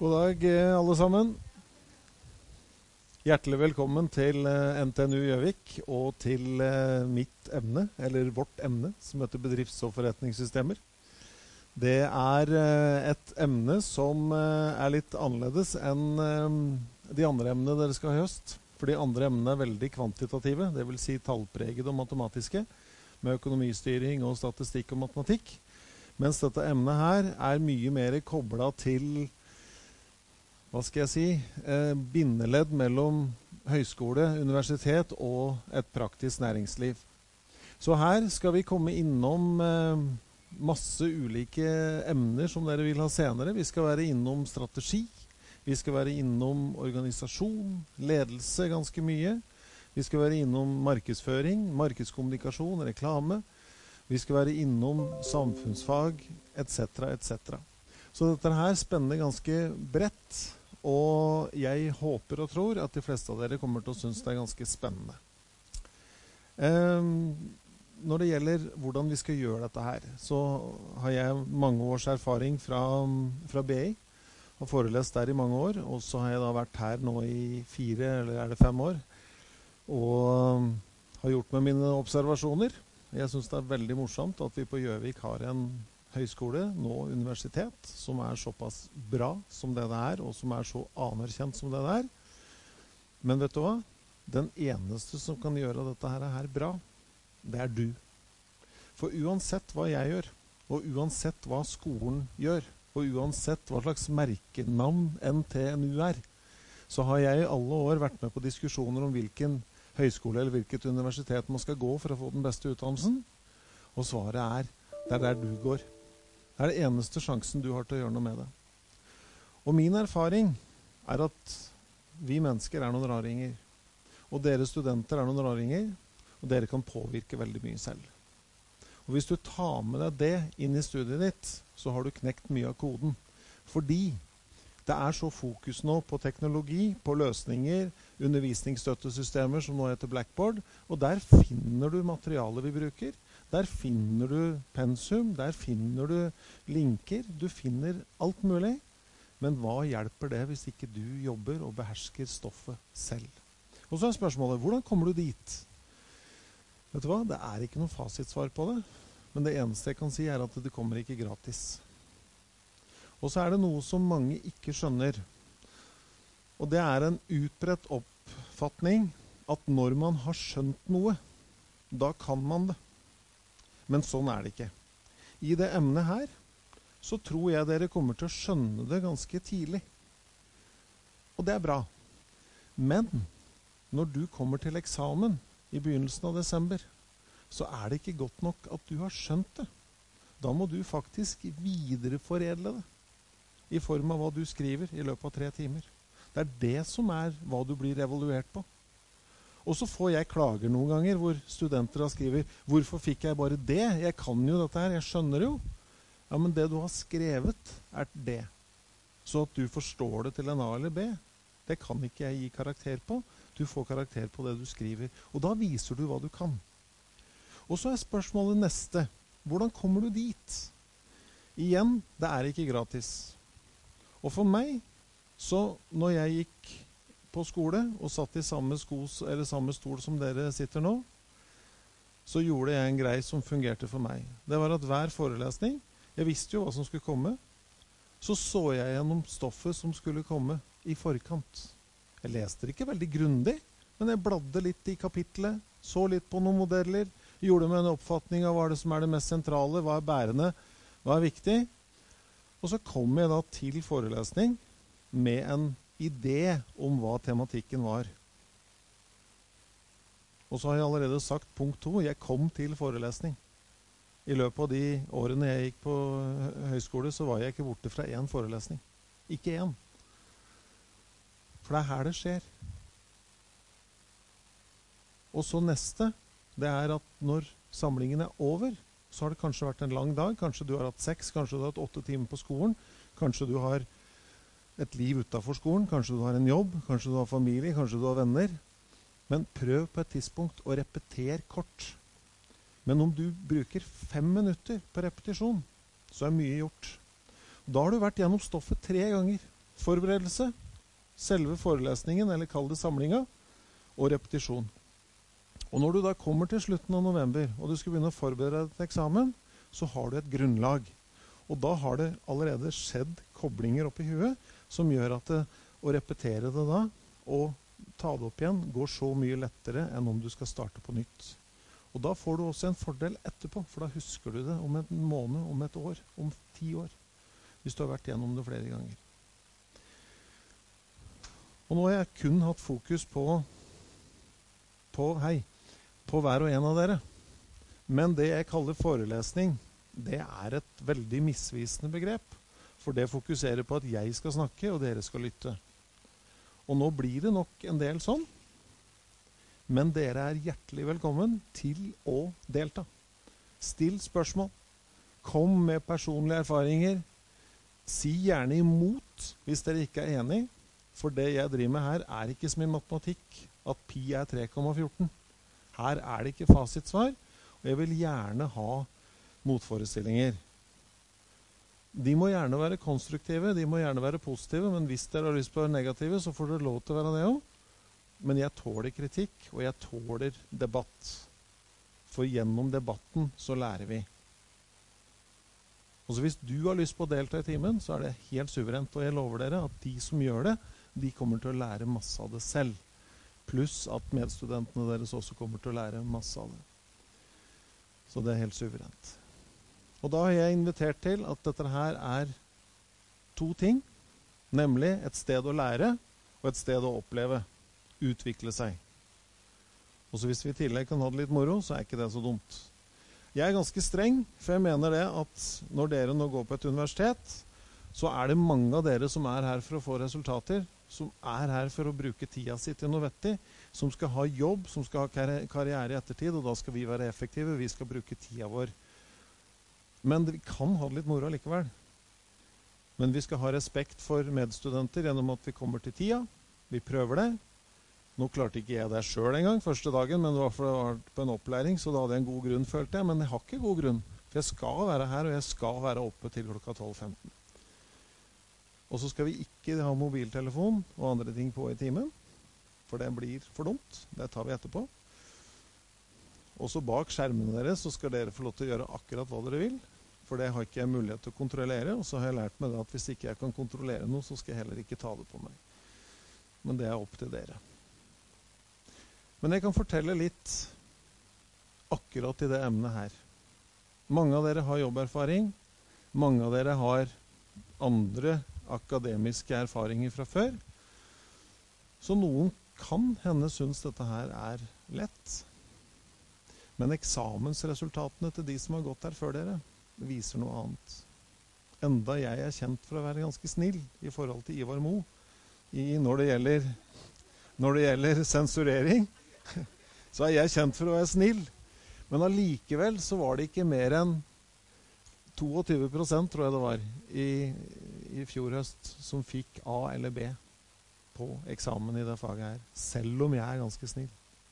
God dag alle sammen. Hjertelig velkommen til NTNU Gjøvik og til mitt emne, eller vårt emne, som heter bedrifts- og forretningssystemer. Det et emne som litt annerledes enn de andre emnene dere skal ha i høst. For de andre emnene veldig kvantitative, det vil si tallpregede og matematiske, med økonomistyring og statistikk og matematikk. Mens dette emnet her mye mer koblet til bindeledd mellom høyskole, universitet og et praktisk næringsliv. Så her skal vi komme innom masse ulike emner som dere vil ha senere. Vi skal være innom strategi, vi skal være innom organisasjon, ledelse ganske mye. Vi skal være innom markedsføring, markedskommunikasjon, reklame. Vi skal være innom samfunnsfag, etc., etc. Så dette her spenner ganske bredt. Og jeg håper og tror at de fleste av dere kommer til å synes det ganske spennende. Når det gjelder hvordan vi skal gjøre dette her, så har jeg mange års erfaring fra BI. Har forelest der i mange år, og så har jeg da vært her nå i 4 eller 5 år. Og har gjort med mine observasjoner. Jeg synes det veldig morsomt at vi på Gjøvik har en høyskole, nå universitet, som såpass bra som det og som så anerkjent som det Men vet du hva? Den eneste som kan gjøre dette her bra, det du. For uansett hva jeg gjør, og uansett hva skolen gjør, og uansett hva slags merkenavn NTNU så har jeg i alle år vært med på diskusjoner om hvilken høyskole eller hvilket universitet man skal gå for å få den beste utdannelsen. Og svaret det der du går. Det det eneste sjansen du har til å gjøre noe med det. Og min erfaring at vi mennesker noen raringer. Og dere studenter noen raringer. Og dere kan påvirke veldig mye selv. Og hvis du tar med deg det inn i studiet ditt, så har du knekt mye av koden. Fordi det så fokus nå på teknologi, på løsninger, undervisningsstøttesystemer som nå heter Blackboard. Og der finner du materialet vi bruker. Der finner du pensum, der finner du linker, du finner alt mulig. Men hva hjelper det hvis ikke du jobber og behersker stoffet selv? Og så spørsmålet, hvordan kommer du dit? Vet du hva, det ikke noe fasitsvar på det. Men det eneste jeg kan si at det kommer ikke gratis. Og så det noe som mange ikke skjønner. Og det en utbredt oppfatning at når man har skjønt noe, da kan man det. Men sånn det ikke. I det emnet her, så tror jeg dere kommer til å skjønne det ganske tidlig. Og det bra. Men når du kommer til eksamen i begynnelsen av desember, så det ikke godt nok at du har skjønt det. Da må du faktisk videreforedle det i form av hva du skriver i løpet av 3 timer. Det det som hva du blir evaluert på. Og så får jeg klager noen ganger hvor studenter har skriver, hvorfor fikk jeg bare det? Jeg kan jo dette her, jeg skjønner jo. Ja, men det du har skrevet det. Så at du forstår det til en A eller B, det kan ikke jeg gi karakter på. Du får karakter på det du skriver. Og da viser du hva du kan. Og så spørsmålet neste. Hvordan kommer du dit? Igjen, det ikke gratis. Og for meg, så når jeg gikk på skole og satt i samme stol som dere sitter nå, så gjorde jeg en grei som fungerte for meg. Det var at hver forelesning, jeg visste jo hva som skulle komme, så jeg gjennom stoffet som skulle komme i forkant. Jeg leste det ikke veldig grundig, men jeg bladde litt i kapitlet, så litt på noen modeller, gjorde meg en oppfatning av hva det som det mest sentrale, hva bærende, hva viktig. Og så kom jeg da til forelesning med en idé om hva tematikken var. Og så har jeg allerede sagt punkt 2. Jeg kom til forelesning. I løpet av de årene jeg gikk på høyskole, så var jeg ikke borte fra 1 forelesning. Ikke 1. For det her det skjer. Og så neste, det at når samlingen over, så har det kanskje vært en lang dag. Kanskje du har hatt 6, kanskje du har hatt 8 timer på skolen. Kanskje du har et liv utenfor skolen, kanskje du har en jobb, kanskje du har familie, kanskje du har venner. Men prøv på et tidspunkt å repetere kort. Men om du bruker 5 minutter på repetisjon, så mye gjort. Da har du vært gjennom stoffet 3 ganger. forberedelse, selve forelesningen, eller kall det samlinga, og repetisjon. Og når du da kommer til slutten av november, og du skal begynne å forberede deg til eksamen, så har du et grunnlag. Og da har det allerede skjedd koblinger opp i huet, som gjør at å repetere det da, og ta det opp igjen, går så mye lettere enn om du skal starte på nytt. Og da får du også en fordel etterpå, for da husker du det om en måned, om et år, om 10 år, hvis du har vært gjennom det flere ganger. Og nå har jeg kun hatt fokus på hver og en av dere. Men det jeg kaller forelesning, det er et veldig misvisende begrep, for det fokuserer på at jeg skal snakke, og dere skal lytte. Og nå blir det nok en del sånn, men dere er hjertelig velkommen til å delta. Still spørsmål. Kom med personlige erfaringer. Si gjerne imot hvis dere ikke er enig, for det jeg driver med her er ikke som i matematikk, at pi er 3,14. Her er det ikke fasitsvar, og jeg vil gjerne ha motforestillinger. De må gjerne være konstruktive, de må gjerne være positive, men hvis dere har lyst på å være negative, så får dere lov til å være det også. Men jeg tåler kritikk, og jeg tåler debatt. For gjennom debatten så lærer vi. Og så hvis du har lyst på å delta i timen, så er det helt suverent, og jeg lover dere at de som gjør det, de kommer til å lære masse av det selv. Pluss at medstudentene deres også kommer til å lære masse av det. Så det er helt suverent. Og da har jeg invitert til at dette her er 2 ting, nemlig et sted å lære og et sted å oppleve, utvikle seg. Og så hvis vi i tillegg kan ha det litt moro, så er ikke det så dumt. Jeg er ganske streng, for jeg mener det at når dere nå går på et universitet, så er det mange av dere som er her for å få resultater, som er her for å bruke tida si til noe vettig, som skal ha jobb, som skal ha karriere i ettertid, og da skal vi være effektive, vi skal bruke tida vår. Men vi kan ha det litt moro likevel. Men vi skal ha respekt for medstudenter gjennom at vi kommer til tida, vi prøver det. Nå klarte ikke jeg det selv en gang, første dagen, men det var for jeg var på en opplæring, så da hadde jeg en god grunn, følte jeg, men jeg har ikke god grunn, for jeg skal være her, og jeg skal være oppe til klokka 12:15. Og så skal vi ikke ha mobiltelefon og andre ting på i timen, for det blir for dumt. Det tar vi etterpå. Og så bak skjermene deres så skal dere få lov til å gjøre akkurat hva dere vil, for det har ikke jeg mulighet til å kontrollere, og så har jeg lært meg at hvis ikke jeg kan kontrollere noe, så skal jeg heller ikke ta det på meg. Men det er opp til dere. Men jeg kan fortelle litt akkurat i det emnet her. Mange av dere har jobberfaring, mange av dere har andre akademiske erfaringer fra før. Så noen kan hende synes dette her er lett. Men eksamensresultatene til de som har gått her før dere, viser noe annet. Enda jeg er kjent for å være ganske snill i forhold til Ivar Mo når det gjelder sensurering, så er jeg kjent for å være snill. Men allikevel så var det ikke mer enn 22%, tror jeg det var, i fjor høst, som fikk A eller B på eksamen i det faget her, selv om jeg er ganske snill.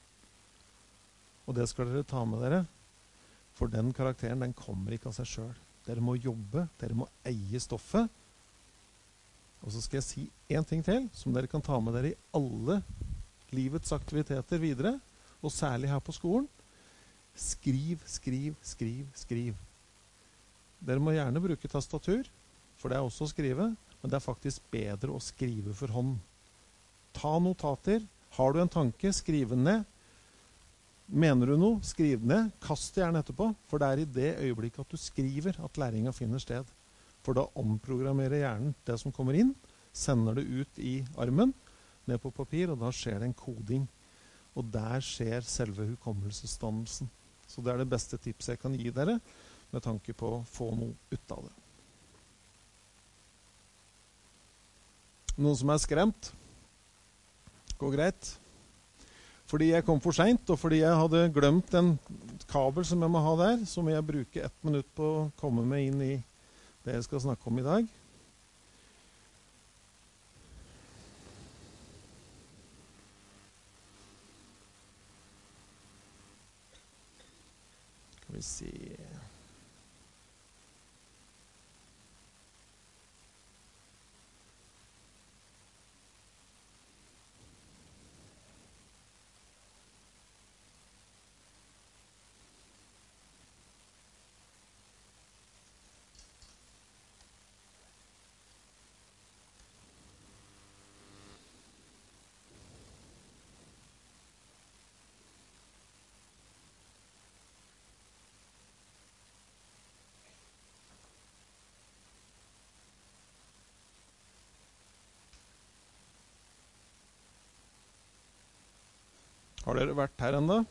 Og det skal dere ta med dere, for den karakteren, den kommer ikke av seg selv. Dere må jobbe, dere må eie stoffet. Og så skal jeg si en ting til, som dere kan ta med dere i alle livets aktiviteter videre, og særlig her på skolen. Skriv, skriv, skriv, skriv. Dere må gjerne bruke tastatur, for det er også å skrive, men det er faktisk bedre å skrive for hånd. Ta notater. Har du en tanke, skriv den ned. Mener du noe, skriv den ned. Kast det gjerne etterpå, for det er i det øyeblikket at du skriver at læringen finner sted. For da omprogrammerer hjernen det som kommer inn, sender det ut i armen, ned på papir, og da skjer det en koding. Og der skjer selve hukommelsesdannelsen. Så det er det beste tipset jeg kan gi dere, med tanke på å få noe ut av det. Noen som er skremt? Går greit? Fordi jeg kom for sent, og fordi jeg hadde glemt en kabel som jeg må ha der, så må jeg bruke 1 minutt på å komme meg inn i det jeg skal snakke om i dag. Skal vi se... Har dere vært her enda?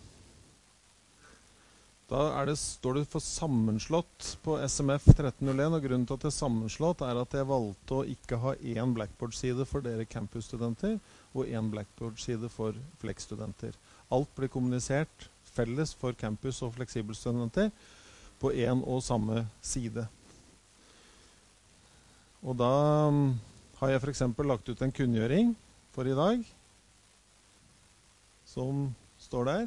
Da står det for sammenslått på SMF 1301, og grunnen til at det er sammenslått er at jeg valgte å ikke ha én Blackboard-side for dere campus-studenter og én Blackboard-side for Flex-studenter. Alt blir kommunisert felles for campus- og fleksibelstudenter på en og samme side. Og da har jeg for eksempel lagt ut en kunngjøring for i dag, som står der,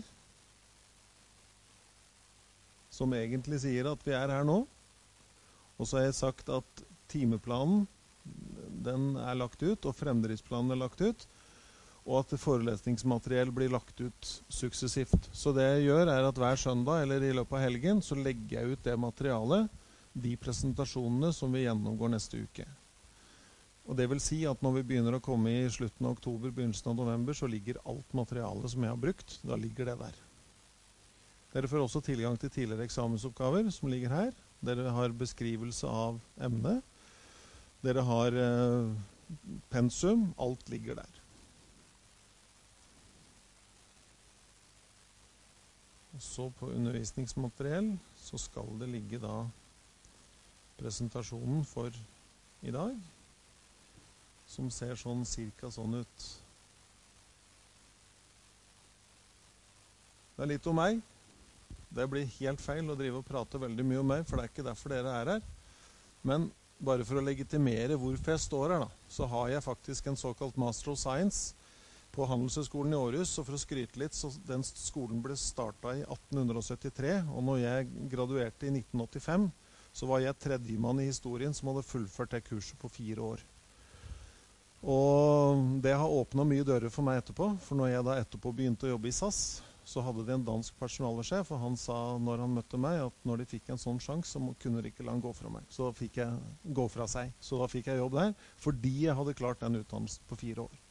som egentlig sier at vi er her nå. Og så har jeg sagt at timeplanen, den er lagt ut, og fremdriftsplanen er lagt ut, og at forelesningsmateriell blir lagt ut suksessivt. Så det jeg gjør er at hver søndag, eller i løpet av helgen, så legger jeg ut det materialet, de presentasjonene som vi gjennomgår neste uke. Og det vil si at når vi begynner å komme i slutten av oktober, begynnelsen av november, så ligger alt materialet som jeg har brukt, da ligger det der. Dere får også tilgang til tidligere eksamensoppgaver som ligger her. Dere har beskrivelse av emnet. Dere har pensum. Alt ligger der. Og så på undervisningsmateriell så skal det ligge da presentasjonen for i dag, som ser cirka sånn ut. Det er litt om meg. Det blir helt feil å drive og prate veldig mye om meg, for det er ikke derfor dere er her. Men bare for å legitimere hvorfor jeg står her da, så har jeg faktisk en såkalt Master of Science på Handelshøyskolen i Aarhus, og for å skryte litt, så den skolen ble startet i 1873, og når jeg graduerte i 1985, så var jeg tredjemann i historien som hadde fullført det kurset på 4 år. Og det har åpnet mye dører for meg etterpå, for når jeg da etterpå begynte å jobbe i SAS, så hadde de en dansk personalsjef, og han sa når han møtte meg, at når de fikk en sånn sjans, så kunne de ikke la han gå fra meg. Så da fikk jeg gå fra seg. Så da fikk jeg jobb der, fordi jeg hadde klart den utdannelsen på 4 år.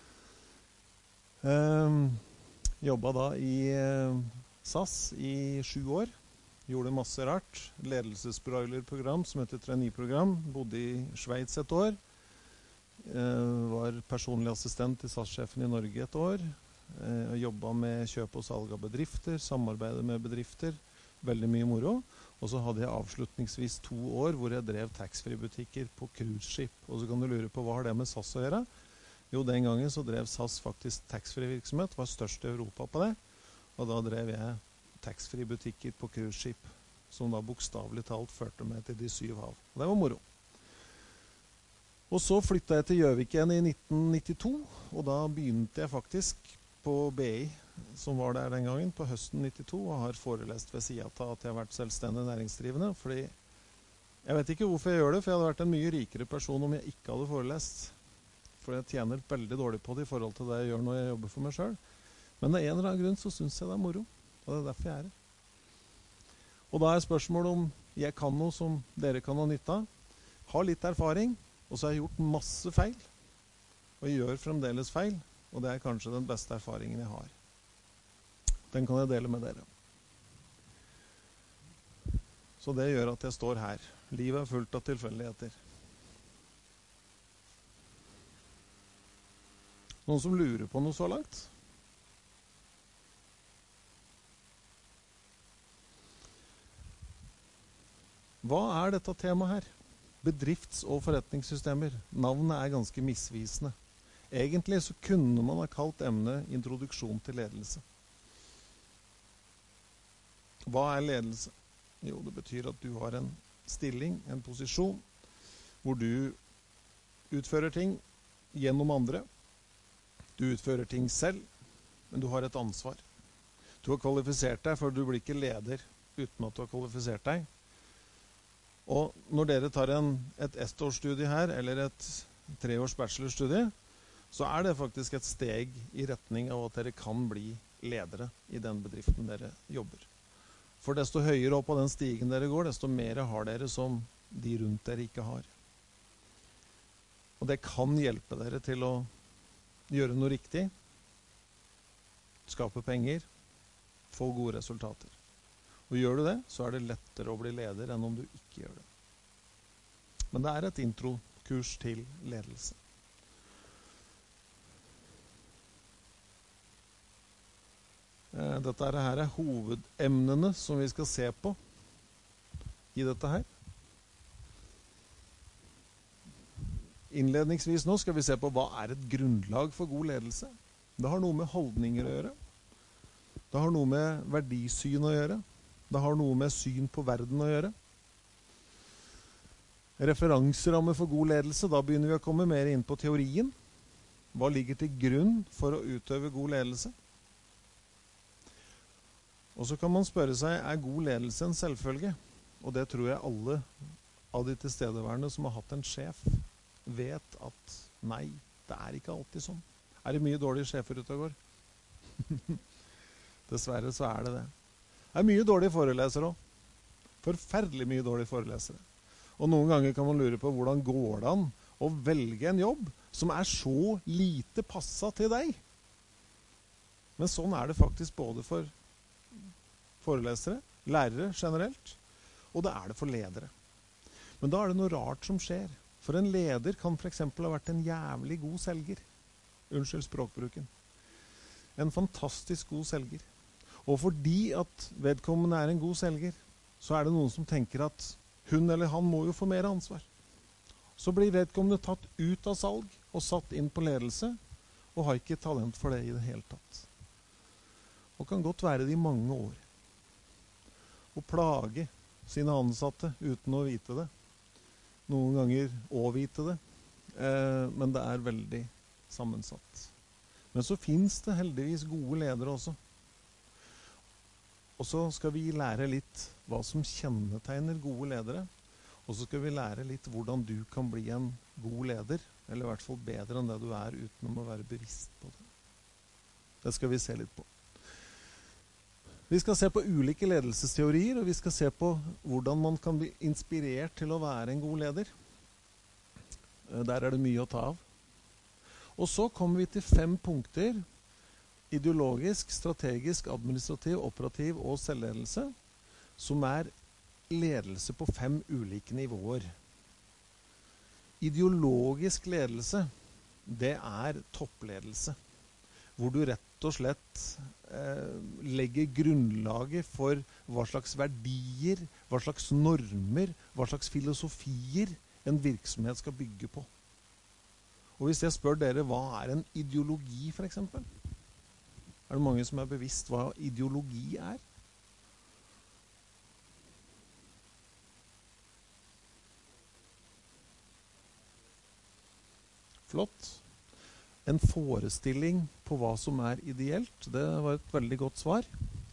Jobbet da i SAS i 7 år. Gjorde masse rart. Ledelsesbroilerprogram som heter trainee-program. Bodde i Schweiz et år. Var personlig assistent til SAS-sjefen i Norge et år. Jobbet med kjøp og salg av bedrifter, samarbeidet med bedrifter, veldig mye moro. Og så hadde jeg avslutningsvis 2 år hvor jeg drev taxfree-butikker på cruiseskip. Og så kan du lure på hva har det med SAS å gjøre? Jo, den gangen så drev SAS faktisk taxfree-virksomhet, var størst i Europa på det. Og da drev jeg taxfree-butikker på cruiseskip, som da bokstavelig talt førte meg til de 7 hav. Og det var moro. Og så flyttet jeg til Gjøvik igjen i 1992, og da begynte jeg faktisk på BI, som var der den gangen, på høsten 92, og har forelest ved siden av at jeg har vært selvstendig næringsdrivende, fordi jeg vet ikke hvorfor jeg gjør det, for jeg hadde vært en mye rikere person om jeg ikke hadde forelest, for jeg tjener veldig dårlig på det i forhold til det jeg gjør når jeg jobber for meg selv. Men av en eller annen grunn så synes jeg det er moro, og det er derfor jeg er her. Og da er spørsmålet om jeg kan noe som dere kan ha nytte av, har litt erfaring, og så har jeg gjort masse feil, og jeg gjør fremdeles feil, og det er kanskje den beste erfaringen jeg har. Den kan jeg dele med dere. Så det gjør at jeg står her. Livet er fullt av tilfeldigheter. Noen som lurer på noe så langt? Hva er dette temaet her? Bedrifts- og forretningssystemer. Navnet er ganske misvisende. Egentlig så kunne man ha kalt emnet introduksjon til ledelse. Hva er ledelse? Jo, det betyr at du har en stilling, en posisjon, hvor du utfører ting gjennom andre. Du utfører ting selv, men du har et ansvar. Du har kvalifisert deg, for du blir ikke leder uten at du har kvalifisert deg. Og når dere tar et ettårsstudie her, eller et 3-års bachelorstudie, så er det faktisk et steg i retning av at dere kan bli ledere i den bedriften dere jobber. For desto høyere opp på den stigen dere går, desto mer har dere som de rundt dere ikke har. Og det kan hjelpe dere til å gjøre noe riktig, skape penger, få gode resultater. Og gjør du det, så er det lettere å bli leder enn om du ikke gjør det. Men det er et introkurs til ledelse. Dette her hovedemnene som vi skal se på i dette her. Innledningsvis nå skal vi se på hva et grunnlag for god ledelse. Det har noe med holdninger å gjøre. Det har noe med verdisyn å gjøre. Det har noe med syn på verden å gjøre. Referanseramme for god ledelse, da begynner vi å komme mer inn på teorien. Hva ligger til grunn for å utøve god ledelse? Og så kan man spørre seg, god ledelse en selvfølge? Og det tror jeg alle av de tilstedeværende som har hatt en sjef, vet at nei, det ikke alltid sånn. Det mye dårlige sjefer ute og går? Dessverre så det det. Det mye dårlige forelesere også. Forferdelig mye dårlige forelesere. Og noen ganger kan man lure på hvordan går det an å velge en jobb som så lite passet til deg. Men sånn det faktisk både for forelesere, lærere generelt, og det det for ledere. Men da det noe rart som skjer. For en leder kan for eksempel ha vært en jævlig god selger. Unnskyld språkbruken. En fantastisk god selger. Og fordi at vedkommende en god selger, så det noen som tenker at hun eller han må jo få mer ansvar. Så blir vedkommende tatt ut av salg og satt inn på ledelse, og har ikke talent for det i det hele tatt. Og kan godt være det i mange år. Og plage sine ansatte uten å vite det. Noen ganger å vite det, men det veldig sammensatt. Men så finnes det heldigvis gode ledere også. Og så skal vi lære litt hva som kjennetegner gode ledere, og så skal vi lære litt hvordan du kan bli en god leder, eller i hvert fall bedre enn det du uten å være bevisst på det. Det skal vi se litt på. Vi skal se på ulike ledelsesteorier, og vi skal se på hvordan man kan bli inspirert til å være en god leder. Der det mye å ta av. Og så kommer vi til 5 punkter. Ideologisk, strategisk, administrativ, operativ og selvledelse, som ledelse på 5 ulike nivåer. Ideologisk ledelse, det toppledelse. Hvor du rett og slett legger grunnlaget for hva slags verdier, hva slags normer, hva slags filosofier en virksomhet skal bygge på. Og hvis jeg spør dere, hva en ideologi for eksempel? Det mange som bevisst hva ideologi Flott. En forestilling på hva som ideelt, det var et veldig godt svar.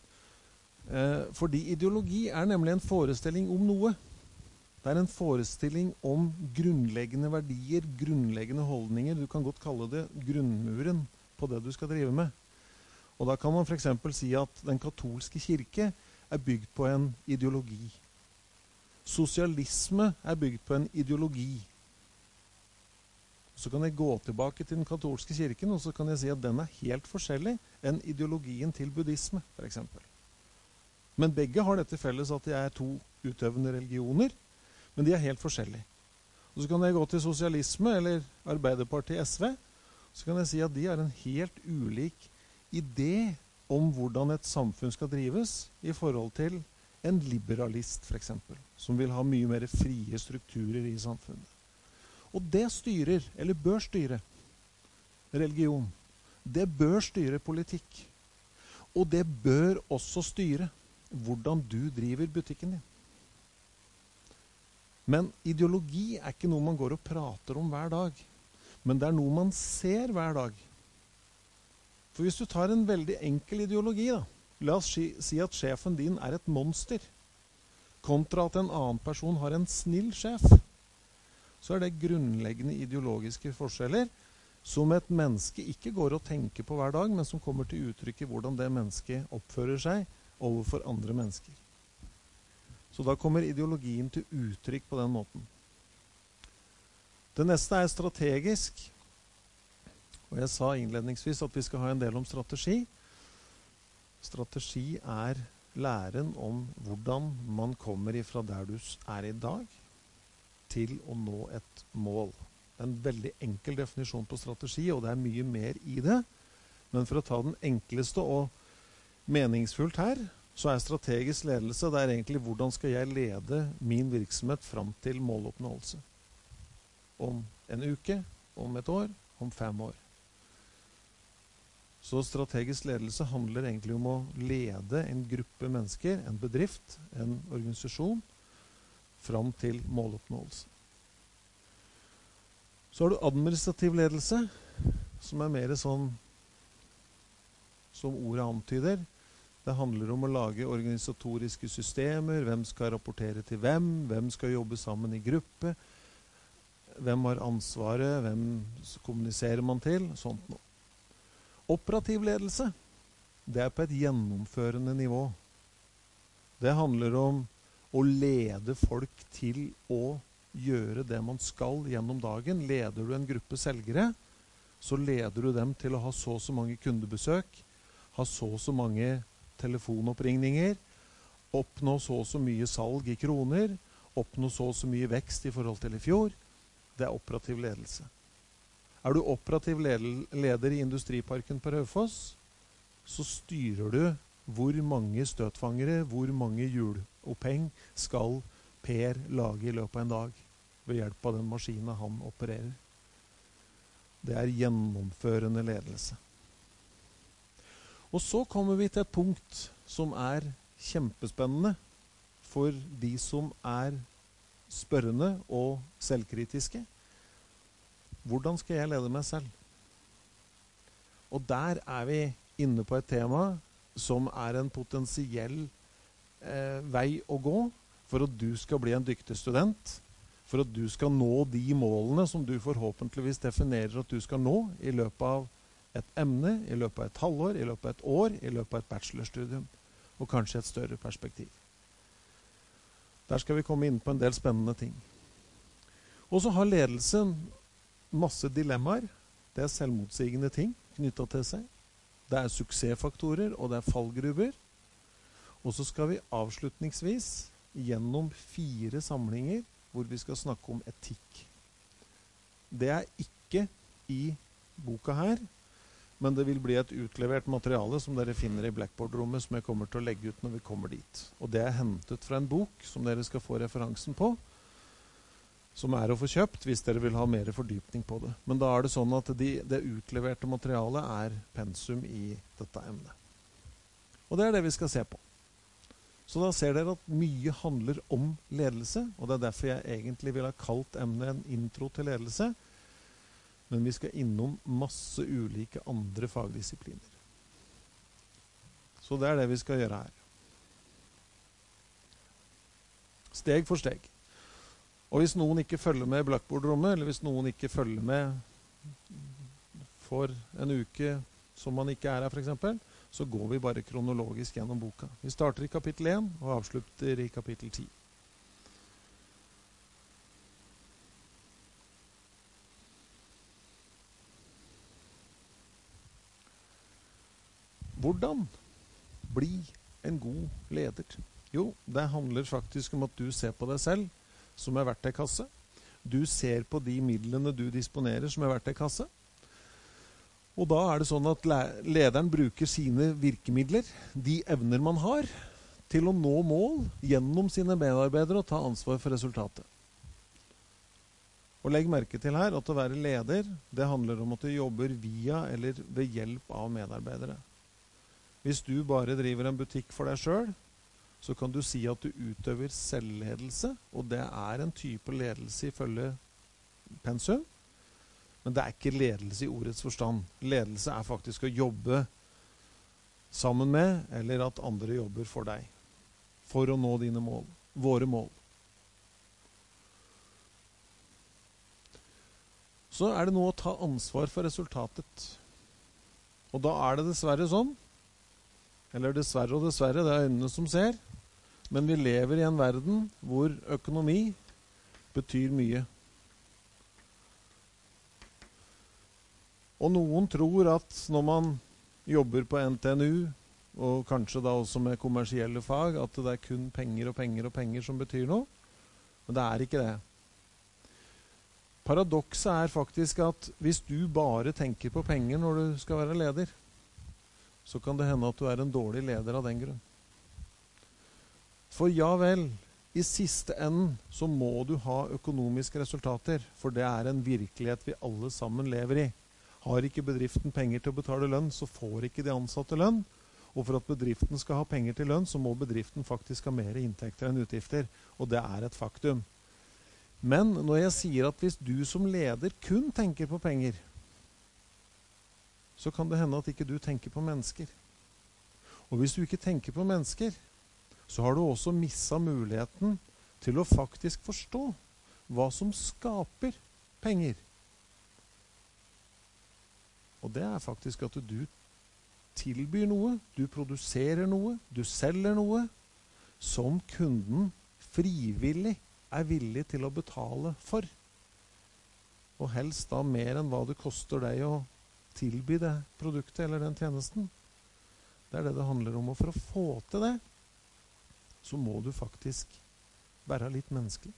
Fordi ideologi nemlig en forestilling om noe. Det en forestilling om grunnleggende verdier, grunnleggende holdninger. Du kan godt kalle det grunnmuren på det du skal drive med. Og da kan man for eksempel si at den katolske kirke bygd på en ideologi. Sosialisme bygd på en ideologi. Så kan jeg gå tilbake til den katolske kirken, og så kan jeg si at den helt forskjellig enn ideologien til buddhisme, for eksempel. Men begge har dette felles at de 2 utøvende religioner, men de helt forskjellige. Og så kan jeg gå til sosialisme, eller Arbeiderpartiet SV, så kan jeg si at de har en helt ulik idé om hvordan et samfunn skal drives i forhold til en liberalist, for eksempel, som vil ha mye mer frie strukturer i samfunnet. Og det styrer, eller bør styre, religion. Det bør styre politikk. Og det bør også styre hvordan du driver butikken din. Men ideologi ikke noe man går og prater om hver dag. Men det noe man ser hver dag. For hvis du tar en veldig enkel ideologi, da, la oss si at sjefen din et monster, kontra at en annen person har en snill sjef, så det grunnleggende ideologiske forskjeller som et menneske ikke går og tenker på hver dag, men som kommer til uttrykk i hvordan det mennesket oppfører seg overfor andre mennesker. Så da kommer ideologien til uttrykk på den måten. Det neste strategisk. Og jeg sa innledningsvis at vi skal ha en del om strategi. Strategi læren om hvordan man kommer ifra der du i dag, til å nå et mål. Det en veldig enkel definisjon på strategi, og det mye mer i det. Men for å ta den enkleste og meningsfullt her, så strategisk ledelse det egentlig hvordan skal jeg lede min virksomhet fram til måloppnåelse. Om en uke, om et år, om 5 år. Så strategisk ledelse handler egentlig om å lede en gruppe mennesker, en bedrift, en organisasjon, fram til måloppnåelse. Så har du administrativ ledelse, som mer sånn, som ordet antyder. Det handler om å lage organisatoriske systemer, hvem skal rapportere til hvem skal jobbe sammen i gruppe, hvem har ansvaret, hvem kommuniserer man til, sånt noe. Operativ ledelse, det på et gjennomførende nivå. Det handler om å lede folk til å gjøre det man skal gjennom dagen. Leder du en gruppe selgere, så leder du dem til å ha så mange kundebesøk, ha så mange telefonoppringninger, oppnå så mye salg i kroner, oppnå så mye vekst i forhold til i fjor. Det operativ ledelse. Er du operativ leder i industriparken på Raufoss, så styrer du hvor mange støtfangere, hvor mange hjuloppheng skal Per lage i løpet av en dag ved hjelp av den maskinen han opererer. Det gjennomførende ledelse. Og så kommer vi til et punkt som kjempespennende for de som spørrende og selvkritiske. Hvordan skal jeg lede meg selv? Og der vi inne på et tema som en potensiell vei å gå for at du skal bli en dyktig student, for at du skal nå de målene som du forhåpentligvis definerer at du skal nå i løpet av et emne, i løpet av et halvår, i løpet av et år, i løpet av et bachelorstudium, og kanskje et større perspektiv. Der skal vi komme inn på en del spennende ting. Og så har ledelsen masse dilemmaer. Det selvmotsigende ting knyttet til seg. Det suksessfaktorer, og det fallgruber. Og så skal vi avslutningsvis gjennom 4 samlinger hvor vi skal snakke om etikk. Det ikke i boka her, men det vil bli et utlevert materiale som dere finner i Blackboard-rommet, som jeg kommer til å legge ut når vi kommer dit. Og det hentet fra en bok som dere skal få referansen på, som å få kjøpt hvis dere vil ha mer fordypning på det. Men da det sånn at det utleverte materialet pensum i dette emnet. Og det det vi skal se på. Så da ser dere at mye handler om ledelse, og det derfor jeg egentlig vil ha kalt emnet en intro til ledelse. Men vi skal innom masse ulike andre fagdisipliner. Så det det vi skal gjøre her. Steg for steg. Og hvis noen ikke følger med i Blackboard-rommet, eller hvis noen ikke følger med for en uke som man ikke her for eksempel, så går vi bare kronologisk gjennom boka. Vi starter i kapittel 1 og avslutter i kapittel 10. Hvordan bli en god leder? Jo, det handler faktisk om at du ser på deg selv som verktøykasse. Du ser på de midlene du disponerer som verktøykasse. Og da det sånn at lederen bruker sine virkemidler, de evner man har, til å nå mål gjennom sine medarbeidere og ta ansvar for resultatet. Og legg merke til her at å være leder, det handler om at du jobber via eller ved hjelp av medarbeidere. Hvis du bare driver en butikk for deg selv, så kan du si at du utøver selvledelse, og det en type ledelse ifølge pensum, men det ikke ledelse i ordets forstand. Ledelse faktisk å jobbe sammen med, eller at andre jobber for deg, for å nå dine mål, våre mål. Så det noe å ta ansvar for resultatet. Og da det dessverre sånn, eller dessverre og dessverre, det øynene som ser, men vi lever i en verden hvor økonomi betyr mye. Og noen tror at når man jobber på NTNU, og kanskje da også med kommersielle fag, at det kun penger og penger og penger som betyr noe. Men det ikke det. Paradokset faktisk at hvis du bare tenker på penger når du skal være leder, så kan det hende at du en dårlig leder av den grunn. For ja vel, i siste enden så må du ha økonomiske resultater, for det en virkelighet vi alle sammen lever i. Har ikke bedriften penger til å betale lønn, så får ikke de ansatte lønn. Og for at bedriften skal ha penger til lønn, så må bedriften faktisk ha mer inntekter enn utgifter. Og det et faktum. Men når jeg sier at hvis du som leder kun tenker på penger, så kan det hende at ikke du tenker på mennesker. Og hvis du ikke tenker på mennesker, så har du også misset muligheten til å faktisk forstå hva som skaper penger. Og det faktisk at du tilbyr noe, du produserer noe, du selger noe, som kunden frivillig villig til å betale for. Og helst da mer enn hva det koster deg å tilby det produktet eller den tjenesten. Det det handler om, og for å få til det, så må du faktisk være litt menneskelig.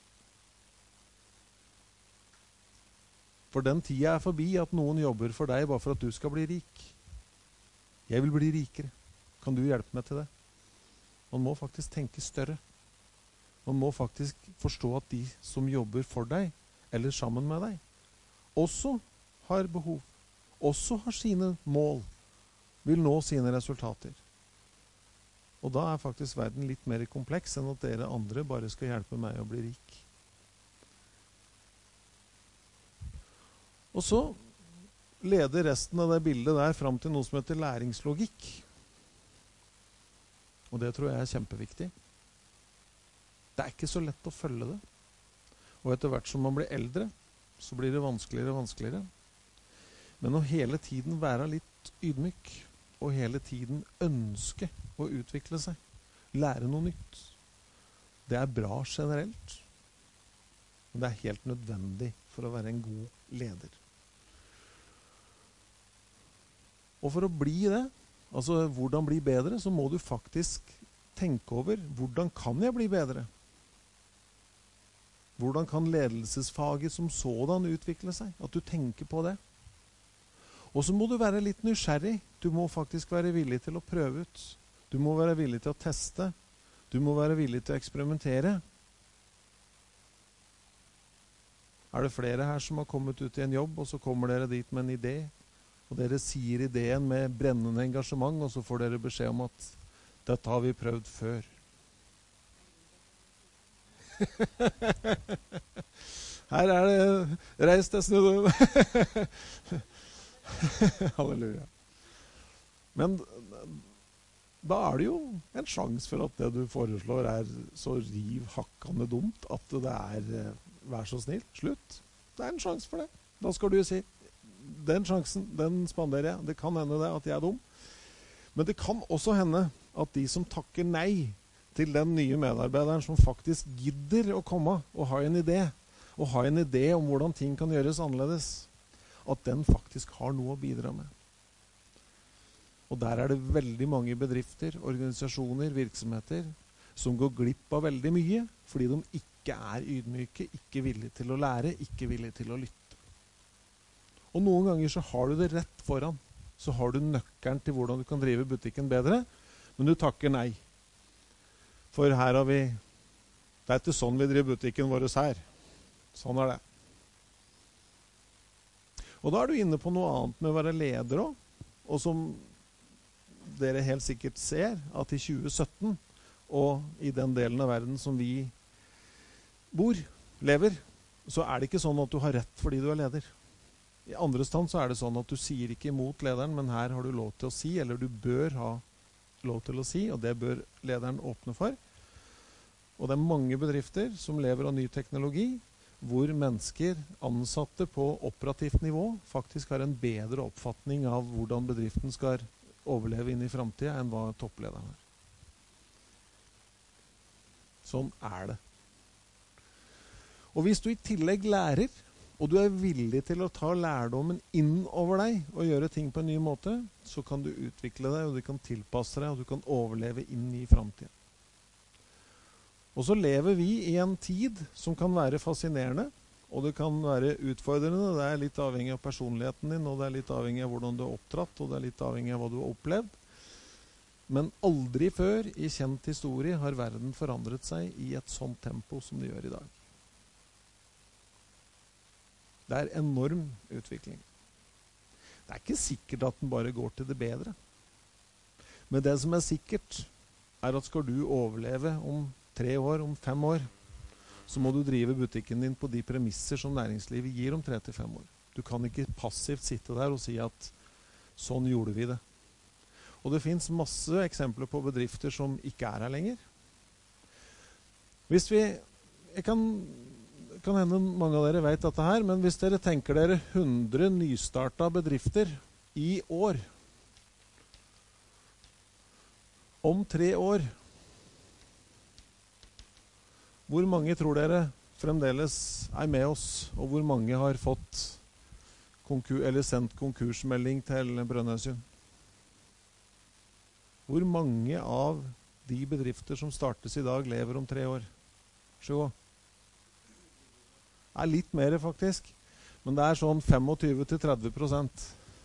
For den tida forbi at noen jobber for deg bare for at du skal bli rik. Jeg vil bli rikere. Kan du hjelpe meg til det? Man må faktisk tenke større. Man må faktisk forstå at de som jobber for deg, eller sammen med deg, også har behov, også har sine mål, vil nå sine resultater. Og da faktisk verden litt mer kompleks enn at dere andre bare skal hjelpe meg å bli rik. Og så leder resten av det bildet der fram til noe som heter læringslogikk. Og det tror jeg kjempeviktig. Det ikke så lett å følge det. Og etter hvert som man blir eldre, så blir det vanskeligere og vanskeligere. Men å hele tiden være litt ydmyk, og hele tiden ønske å utvikle seg, lære noe nytt, det bra generelt. Men det helt nødvendig for å være en god leder. Og for å bli det, altså hvordan bli bedre, så må du faktisk tenke over hvordan kan jeg bli bedre? Hvordan kan ledelsesfaget som sådan utvikle seg? At du tenker på det. Og så må du være litt nysgjerrig. Du må faktisk være villig til å prøve ut. Du må være villig til å teste. Du må være villig til å eksperimentere. Det flere her som har kommet ut i en jobb, og så kommer dere dit med en idé, og dere sier ideen med brennende engasjement, og så får dere beskjed om at dette har vi prøvd før. Her det reis deg snudd. Halleluja. Men da det jo en sjanse for at det du foreslår så riv hakkende dumt at det vær så snill, slutt. Det en sjanse for det. Da skal du si, den sjansen, den spanderer jeg. Det kan hende det at jeg dum. Men det kan også hende at de som takker nei til den nye medarbeideren som faktisk gidder å komme og ha en idé om hvordan ting kan gjøres annerledes, at den faktisk har noe å bidra med. Og der det veldig mange bedrifter, organisasjoner, virksomheter som går glipp av veldig mye fordi de ikke ydmyke, ikke villige til å lære, ikke villige til å lytte. Og noen ganger så har du det rett foran. Så har du nøkkelen til hvordan du kan drive butikken bedre, men du takker nei. For her har vi, det ikke sånn vi driver butikken vår her. Sånn det. Og da du inne på noe annet med å være leder også, og som dere helt sikkert ser, at i 2017, og i den delen av verden som vi lever, så det ikke sånn at du har rett fordi du leder. I andre stand så det sånn at du sier ikke imot lederen, men her har du lov til å si, eller du bør ha lov til å si, og det bør lederen åpne for. Og det mange bedrifter som lever av ny teknologi, hvor mennesker, ansatte på operativt nivå, faktisk har en bedre oppfatning av hvordan bedriften skal overleve inn i fremtiden enn hva topplederen har. Sånn det. Og hvis du i tillegg lærer, og du villig til å ta lærdommen inn over deg og gjøre ting på en ny måte, så kan du utvikle deg, og du kan tilpasse deg, og du kan overleve inn i fremtiden. Og så lever vi i en tid som kan være fascinerende, og det kan være utfordrende. Det litt avhengig av personligheten din, og det litt avhengig av hvordan du har oppdratt, og det litt avhengig av hva du har opplevd. Men aldri før i kjent historie har verden forandret seg i et sånt tempo som det gjør i dag. Det er enorm utvikling. Det er ikke sikkert at den bare går til det bedre. Men det som er sikkert, er at skal du overleve om 3 år, om 5 år, så må du drive butikken din på de premisser som næringslivet gir om 3 til 5 år. Du kan ikke passivt sitte der og si at sånn gjorde vi det. Og det finnes masse eksempler på bedrifter som ikke er her lenger. Jeg kan hende mange av dere vet dette her, men hvis dere tenker dere 100 nystarta bedrifter i år, om 3 år, hvor mange tror dere fremdeles er med oss, og hvor mange har fått sendt konkursmelding til Brønnøysund? Hvor mange av de bedrifter som startes i dag lever om 3 år? Det er litt mer faktisk, men det er sånn 25-30%.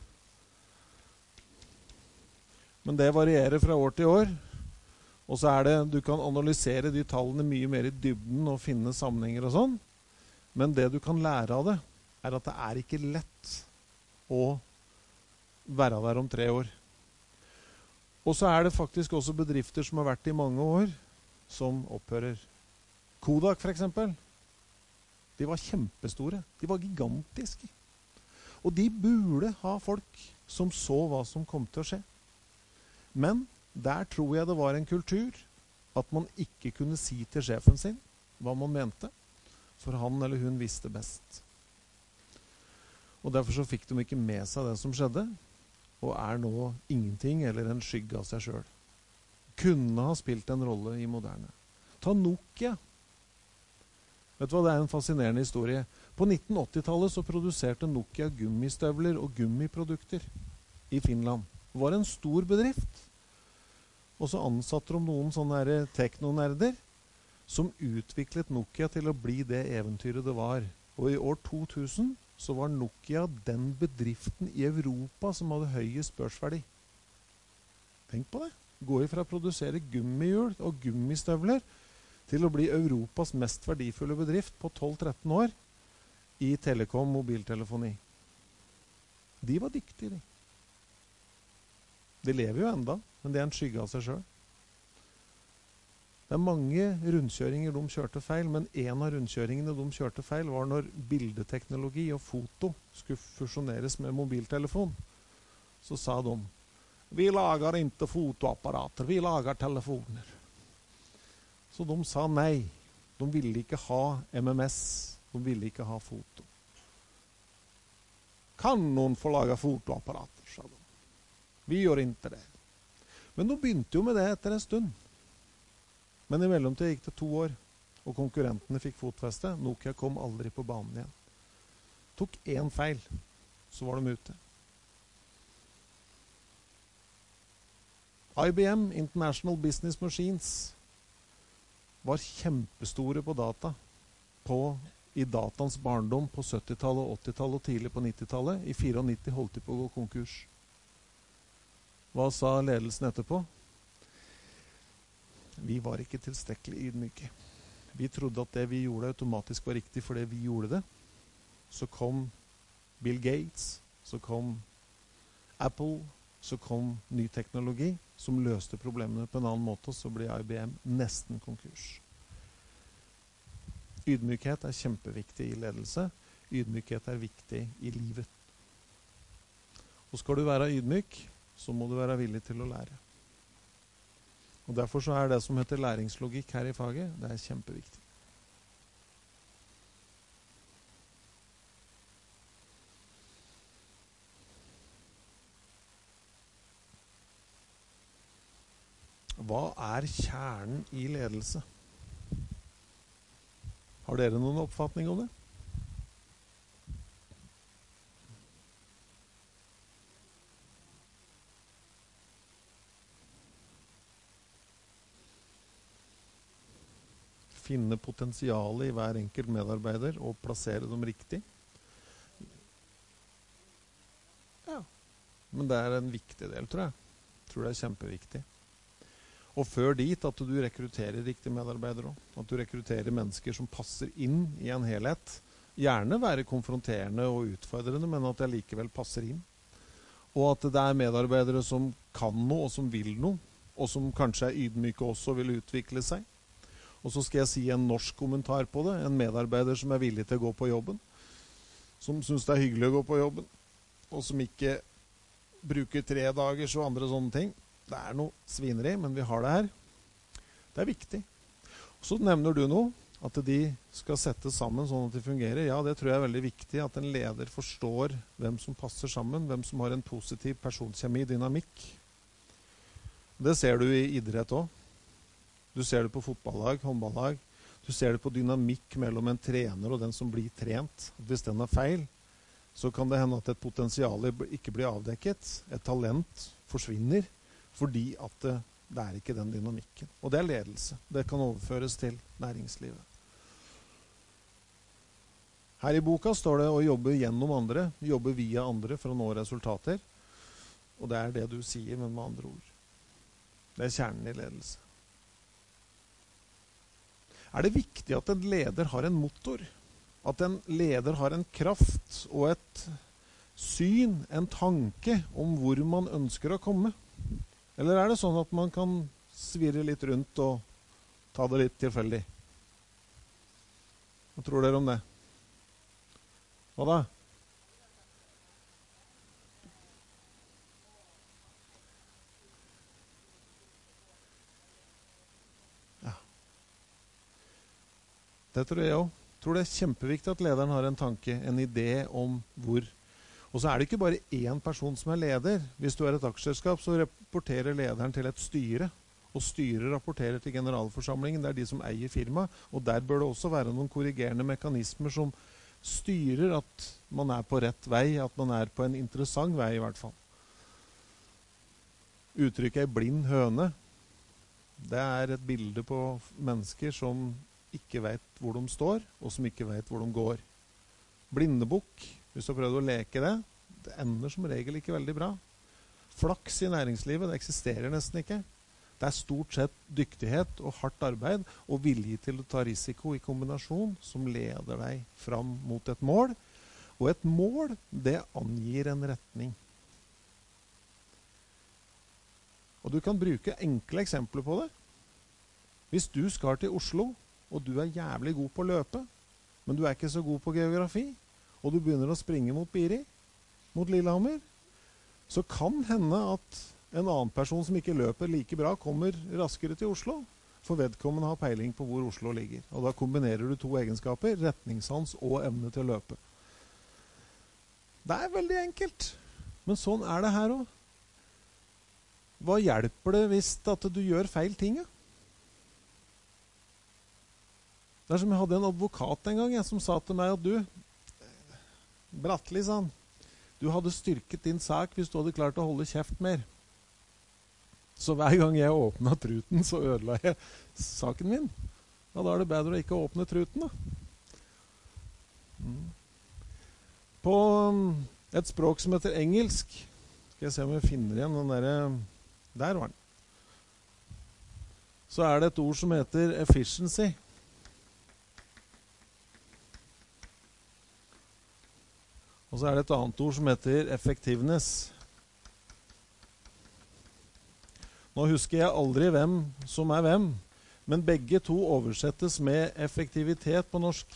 Men det varierer fra år til år, og så du kan analysere de tallene mye mer i dybden og finne sammenhenger og sånn, men det du kan lære av det, er at det er ikke lett å være der om 3 år. Og så er det faktisk også bedrifter som har vært i mange år, som opphører. Kodak for eksempel, de var kjempestore, de var gigantiske. Og de burde ha folk som så hva som kom til å skje. Men der tror jeg det var en kultur at man ikke kunne si til sjefen sin hva man mente, for han eller hun visste best. Og derfor så fikk de ikke med seg det som skjedde, og er nå ingenting eller en skygge av seg selv. Kunne ha spilt en rolle i moderne. Ta Nokia. Vet du hva, det er en fascinerende historie. På 1980-tallet så produserte Nokia gummistøvler og gummiprodukter i Finland. Det var en stor bedrift. Og så ansatte de noen sånne teknonerder som utviklet Nokia til å bli det eventyret det var. Og i år 2000 så var Nokia den bedriften i Europa som hadde høyest børsverdi. Tenk på det. Gå ifra å produsere gummihjul og gummistøvler til å bli Europas mest verdifulle bedrift på 12-13 år i telekom mobiltelefoni. De var dyktige, de. De lever jo enda, men det er en skygge av seg selv. Det er mange rundkjøringer de kjørte feil, men en av rundkjøringene de kjørte feil var når bildeteknologi og foto skulle fusjoneres med mobiltelefon. Så sa de, vi lager ikke fotoapparater, vi lager telefoner. Så de sa nei. De ville ikke ha MMS, de ville ikke ha foto. Kan noen få lage fotoapparater, sa de. Vi gjør ikke det. Men de begynte jo med det etter en stund. Men i mellomtiden gikk det 2 år, og konkurrentene fikk fotfeste. Nokia kom aldri på banen igjen. Tok 1 feil, så var de ute. IBM, International Business Machines, var kjempestore på data i datans barndom på 70-tallet, 80-tallet og tidlig på 90-tallet. I 94 holdt de på å gå konkurs. Hva sa ledelsen etterpå? Vi var ikke tilstrekkelig ydmyke. Vi trodde at det vi gjorde automatisk var riktig fordi vi gjorde det. Så kom Bill Gates, så kom Apple, så kom ny teknologi som løste problemene på en annen måte, og så ble IBM nesten konkurs. Ydmykhet er kjempeviktig i ledelse. Ydmykhet er viktig i livet. Og skal du være ydmyk, så må du være villig til å lære. Og derfor så er det som heter læringslogikk her i faget, det er kjempeviktig. Hva er kjernen i ledelse? Har dere noen oppfatning om det? Finne potensialet i hver enkelt medarbeider og plassere dem riktig. Ja, men det er en viktig del, tror jeg. Jeg tror det er kjempeviktig. Og før dit at du rekrutterer riktige medarbeidere også. At du rekrutterer mennesker som passer inn i en helhet. Gjerne være konfronterende og utfordrende, men at det likevel passer inn. Og at det er medarbeidere som kan noe og som vil noe, og som kanskje er ydmyke også og vil utvikle seg. Og så skal jeg si en norsk kommentar på det. En medarbeider som er villig til å gå på jobben. Som synes det er hyggelig å gå på jobben. Og som ikke bruker 3 dagers og andre sånne ting. Det er noe svineri, men vi har det her. Det er viktig. Så nevner du noe, at de skal settes sammen sånn at de fungerer. Ja, det tror jeg er veldig viktig, at en leder forstår hvem som passer sammen, hvem som har en positiv personkjemi, dynamikk. Det ser du i idrett også. Du ser det på fotballag, håndballag. Du ser det på dynamikk mellom en trener og den som blir trent. Hvis den er feil, så kan det hende at et potensial ikke blir avdekket. Et talent forsvinner, fordi at det er ikke den dynamikken. Og det er ledelse. Det kan overføres til næringslivet. Her i boka står det å jobbe gjennom andre, jobbe via andre for å nå resultater. Og det er det du sier, men med andre ord. Det er kjernen i ledelse. Er det viktig at en leder har en motor? At en leder har en kraft og et syn, en tanke om hvor man ønsker å komme? Eller er det sånn at man kan svirre litt rundt og ta det litt tilfeldig? Hva tror dere om det? Hva da? Ja. Det tror jeg også. Jeg tror det er kjempeviktig at lederen har en tanke, en idé om hvor. Og så er det ikke bare én person som er leder. Hvis du er et aksjeselskap, så rapporterer lederen til et styre. Og styret rapporterer til generalforsamlingen. Det er de som eier firma. Og der bør det også være noen korrigerende mekanismer som styrer at man er på rett vei, at man er på en interessant vei i hvert fall. Uttrykket er blind høne. Det er et bilde på mennesker som ikke vet hvor de står, og som ikke vet hvor de går. Blindebukk, hvis du har prøvd å leke det, det ender som regel ikke veldig bra. Flaks i næringslivet, det eksisterer nesten ikke. Det er stort sett dyktighet og hardt arbeid og vilje til å ta risiko i kombinasjon som leder deg fram mot et mål. Og et mål, det angir en retning. Og du kan bruke enkle eksempler på det. Hvis du skal til Oslo, og du er jævlig god på å løpe, men du er ikke så god på geografi, og du begynner å springe mot Biri, mot Lillehammer, så kan hende at en annen person som ikke løper like bra kommer raskere til Oslo, for vedkommende har peiling på hvor Oslo ligger. Og da kombinerer du 2 egenskaper, retningssans og evne til å løpe. Det er veldig enkelt, men sånn er det her også. Hva hjelper det hvis at du gjør feil ting? Det er som jeg hadde en advokat en gang som sa til meg at du, Bratteli, sa han, du hadde styrket din sak hvis du hadde klart å holde kjeft mer. Så hver gang jeg åpnet truten, så ødela jeg saken min. Ja, da er det bedre å ikke åpne truten, da. På et språk som heter engelsk, skal jeg se om jeg finner igjen den der var den. Så er det et ord som heter efficiency. Og så er det et annet ord som heter effectiveness. Nå husker jeg aldri hvem som er hvem, men begge to oversettes med effektivitet på norsk.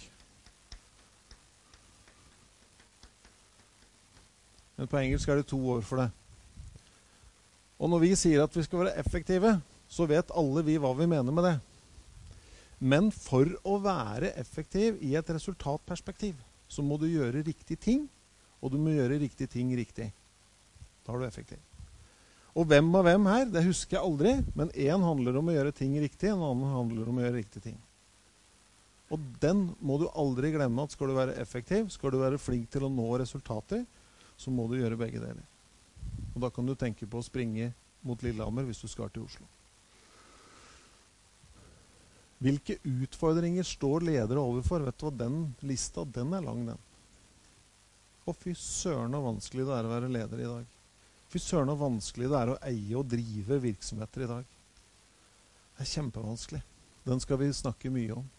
Men på engelsk er det 2 ord for det. Og når vi sier at vi skal være effektive, så vet alle vi hva vi mener med det. Men for å være effektiv i et resultatperspektiv, så må du gjøre riktige ting, og du må gjøre riktige ting riktig. Da er du effektiv. Og hvem av hvem her, det husker jeg aldri, men en handler om å gjøre ting riktig, en annen handler om å gjøre riktige ting. Og den må du aldri glemme, at skal du være effektiv, skal du være flink til å nå resultater, så må du gjøre begge deler. Og da kan du tenke på å springe mot Lillehammer hvis du skal til Oslo. Hvilke utfordringer står ledere overfor? Vet du hva, den lista, den er lang, den. Og fy søren og vanskelig det er å være leder i dag. Fy søren og vanskelig det er å eie og drive virksomheter i dag. er kjempevanskelig. Den skal vi snakke mye om.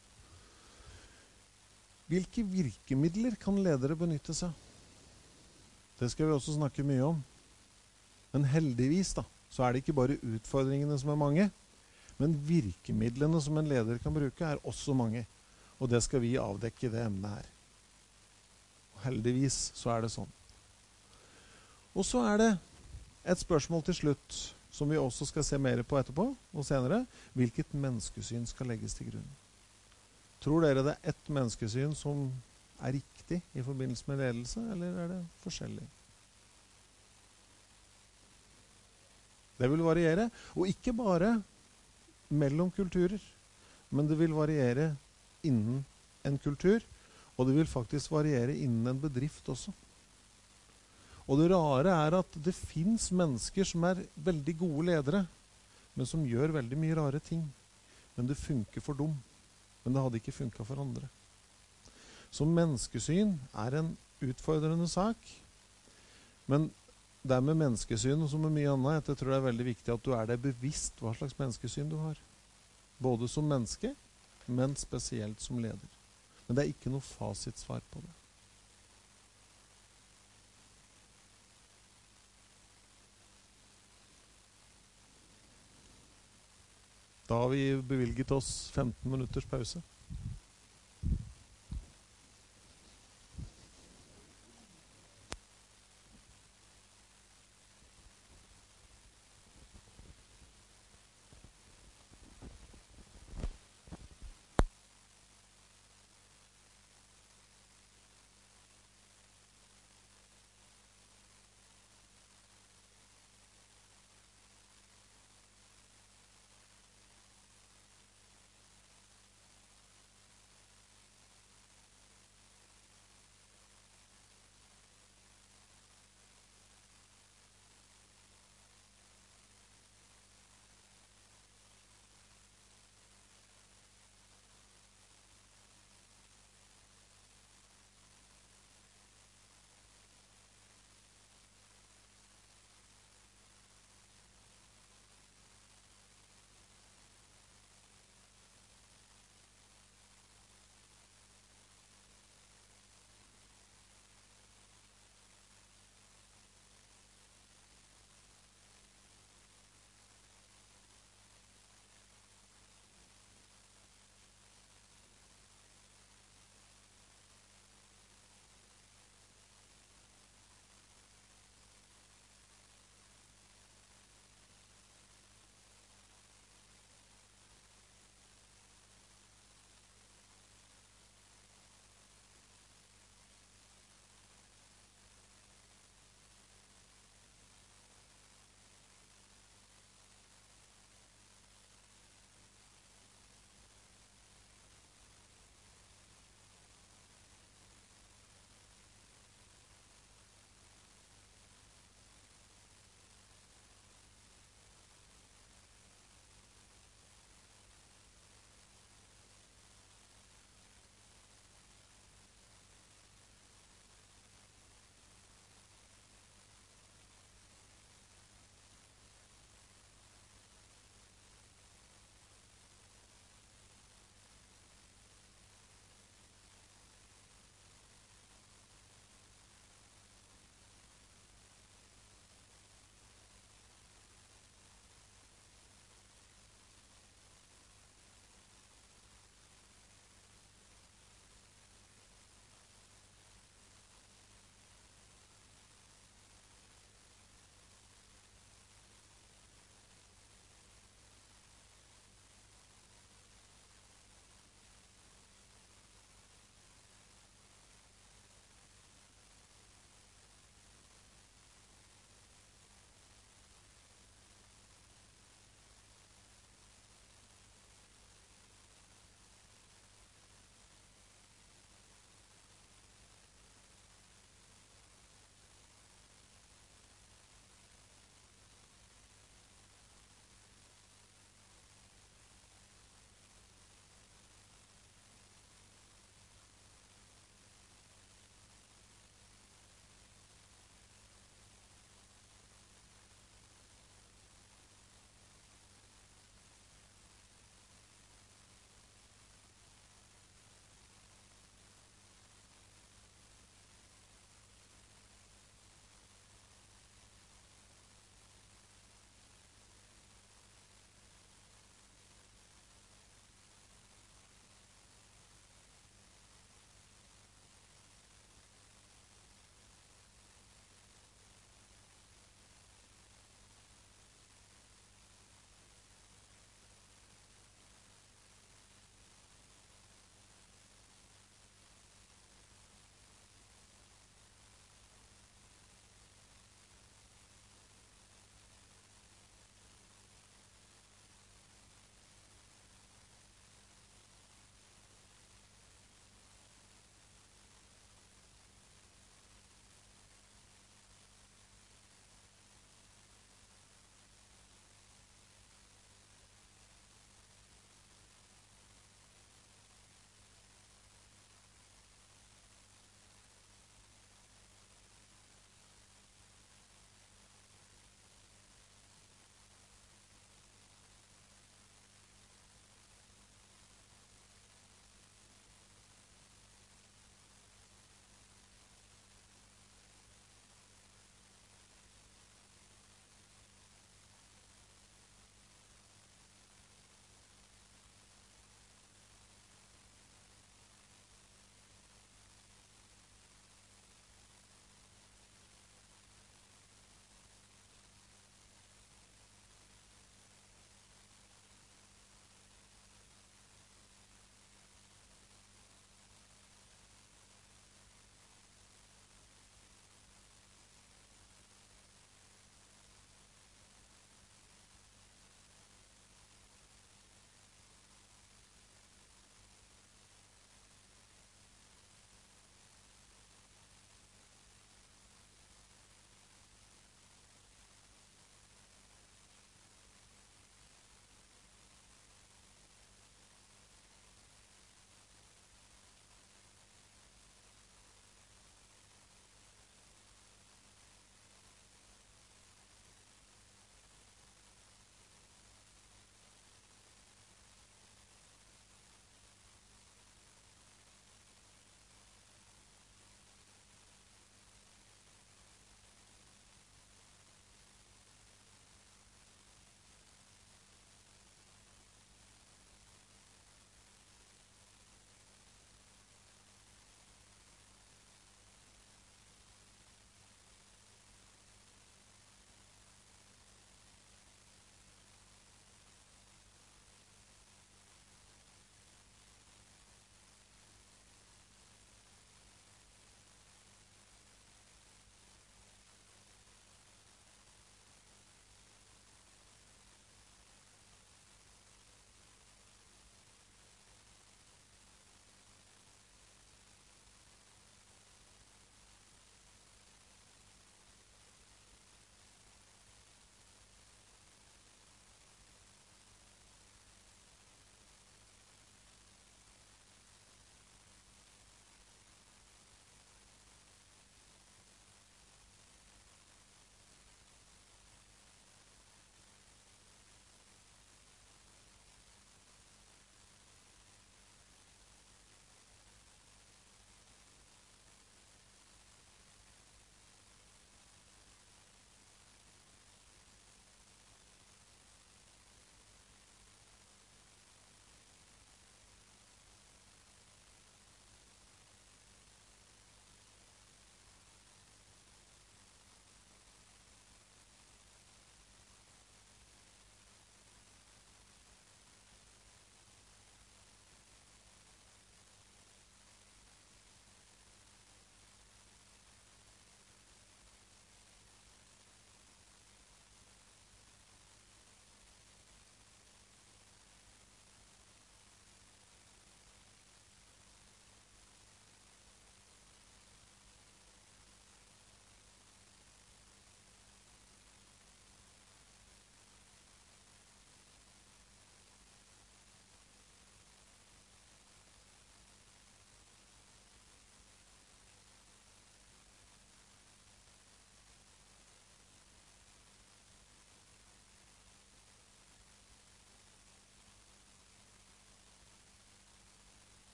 Hvilke virkemidler kan ledere benytte seg? Det skal vi også snakke mye om. Men heldigvis da, så er det ikke bare utfordringene som er mange, men virkemidlene som en leder kan bruke er også mange. Og det skal vi avdekke i det emnet her. Og heldigvis så er det sånn. Og så er det et spørsmål til slutt, som vi også skal se mer på etterpå og senere. Hvilket menneskesyn skal legges til grunn? Tror dere det er ett menneskesyn som er riktig i forbindelse med ledelse, eller er det forskjellig? Det vil variere, og ikke bare mellom kulturer, men det vil variere innen en kultur, og det vil faktisk variere innen en bedrift også. Og det rare er at det finnes mennesker som er veldig gode ledere, men som gjør veldig mye rare ting. Men det funker for dem. Men det hadde ikke funket for andre. Så menneskesyn er en utfordrende sak. Men det med menneskesyn og som med mye annet, jeg tror det er veldig viktig at du er deg bevisst hva slags menneskesyn du har. Både som menneske, men spesielt som leder. Men det er ikke noe fasitsvar på det. Da har vi bevilget oss 15 minutters pause.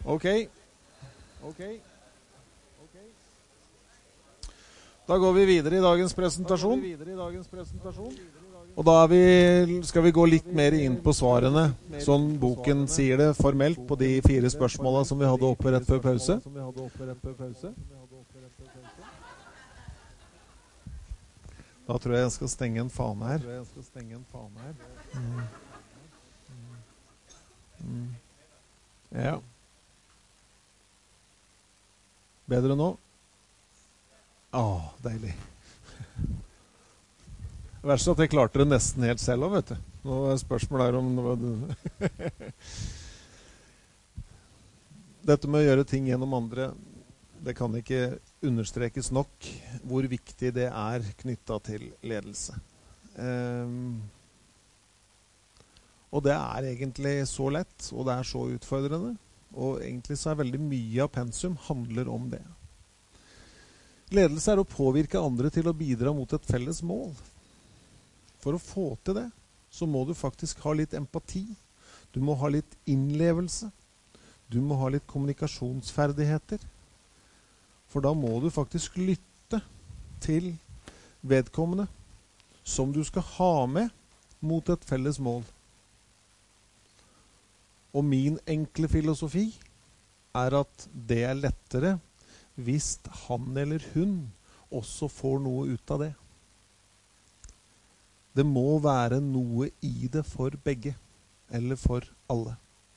Ok. Da går vi videre i dagens presentasjon. Og da skal vi gå litt mer inn på svarene, sånn boken sier det formelt, på de 4 spørsmålene som vi hadde oppe rett før pause. Da tror jeg skal stenge en fane her. Ja. Bedre nå? Deilig. Det verste at jeg klarte det nesten helt selv også, vet du. Nå er spørsmålet om dette med å gjøre ting gjennom andre, det kan ikke understrekes nok hvor viktig det er knyttet til ledelse. Og det er egentlig så lett, og det er så utfordrende. Og egentlig så er veldig mye av pensum handler om det. Ledelse er å påvirke andre til å bidra mot et felles mål. For å få til det, så må du faktisk ha litt empati. Du må ha litt innlevelse. Du må ha litt kommunikasjonsferdigheter. For da må du faktisk lytte til vedkommende som du skal ha med mot et felles mål. Og min enkle filosofi er at det er lettere hvis han eller hun også får noe ut av det. Det må være noe i det for begge, eller for alle.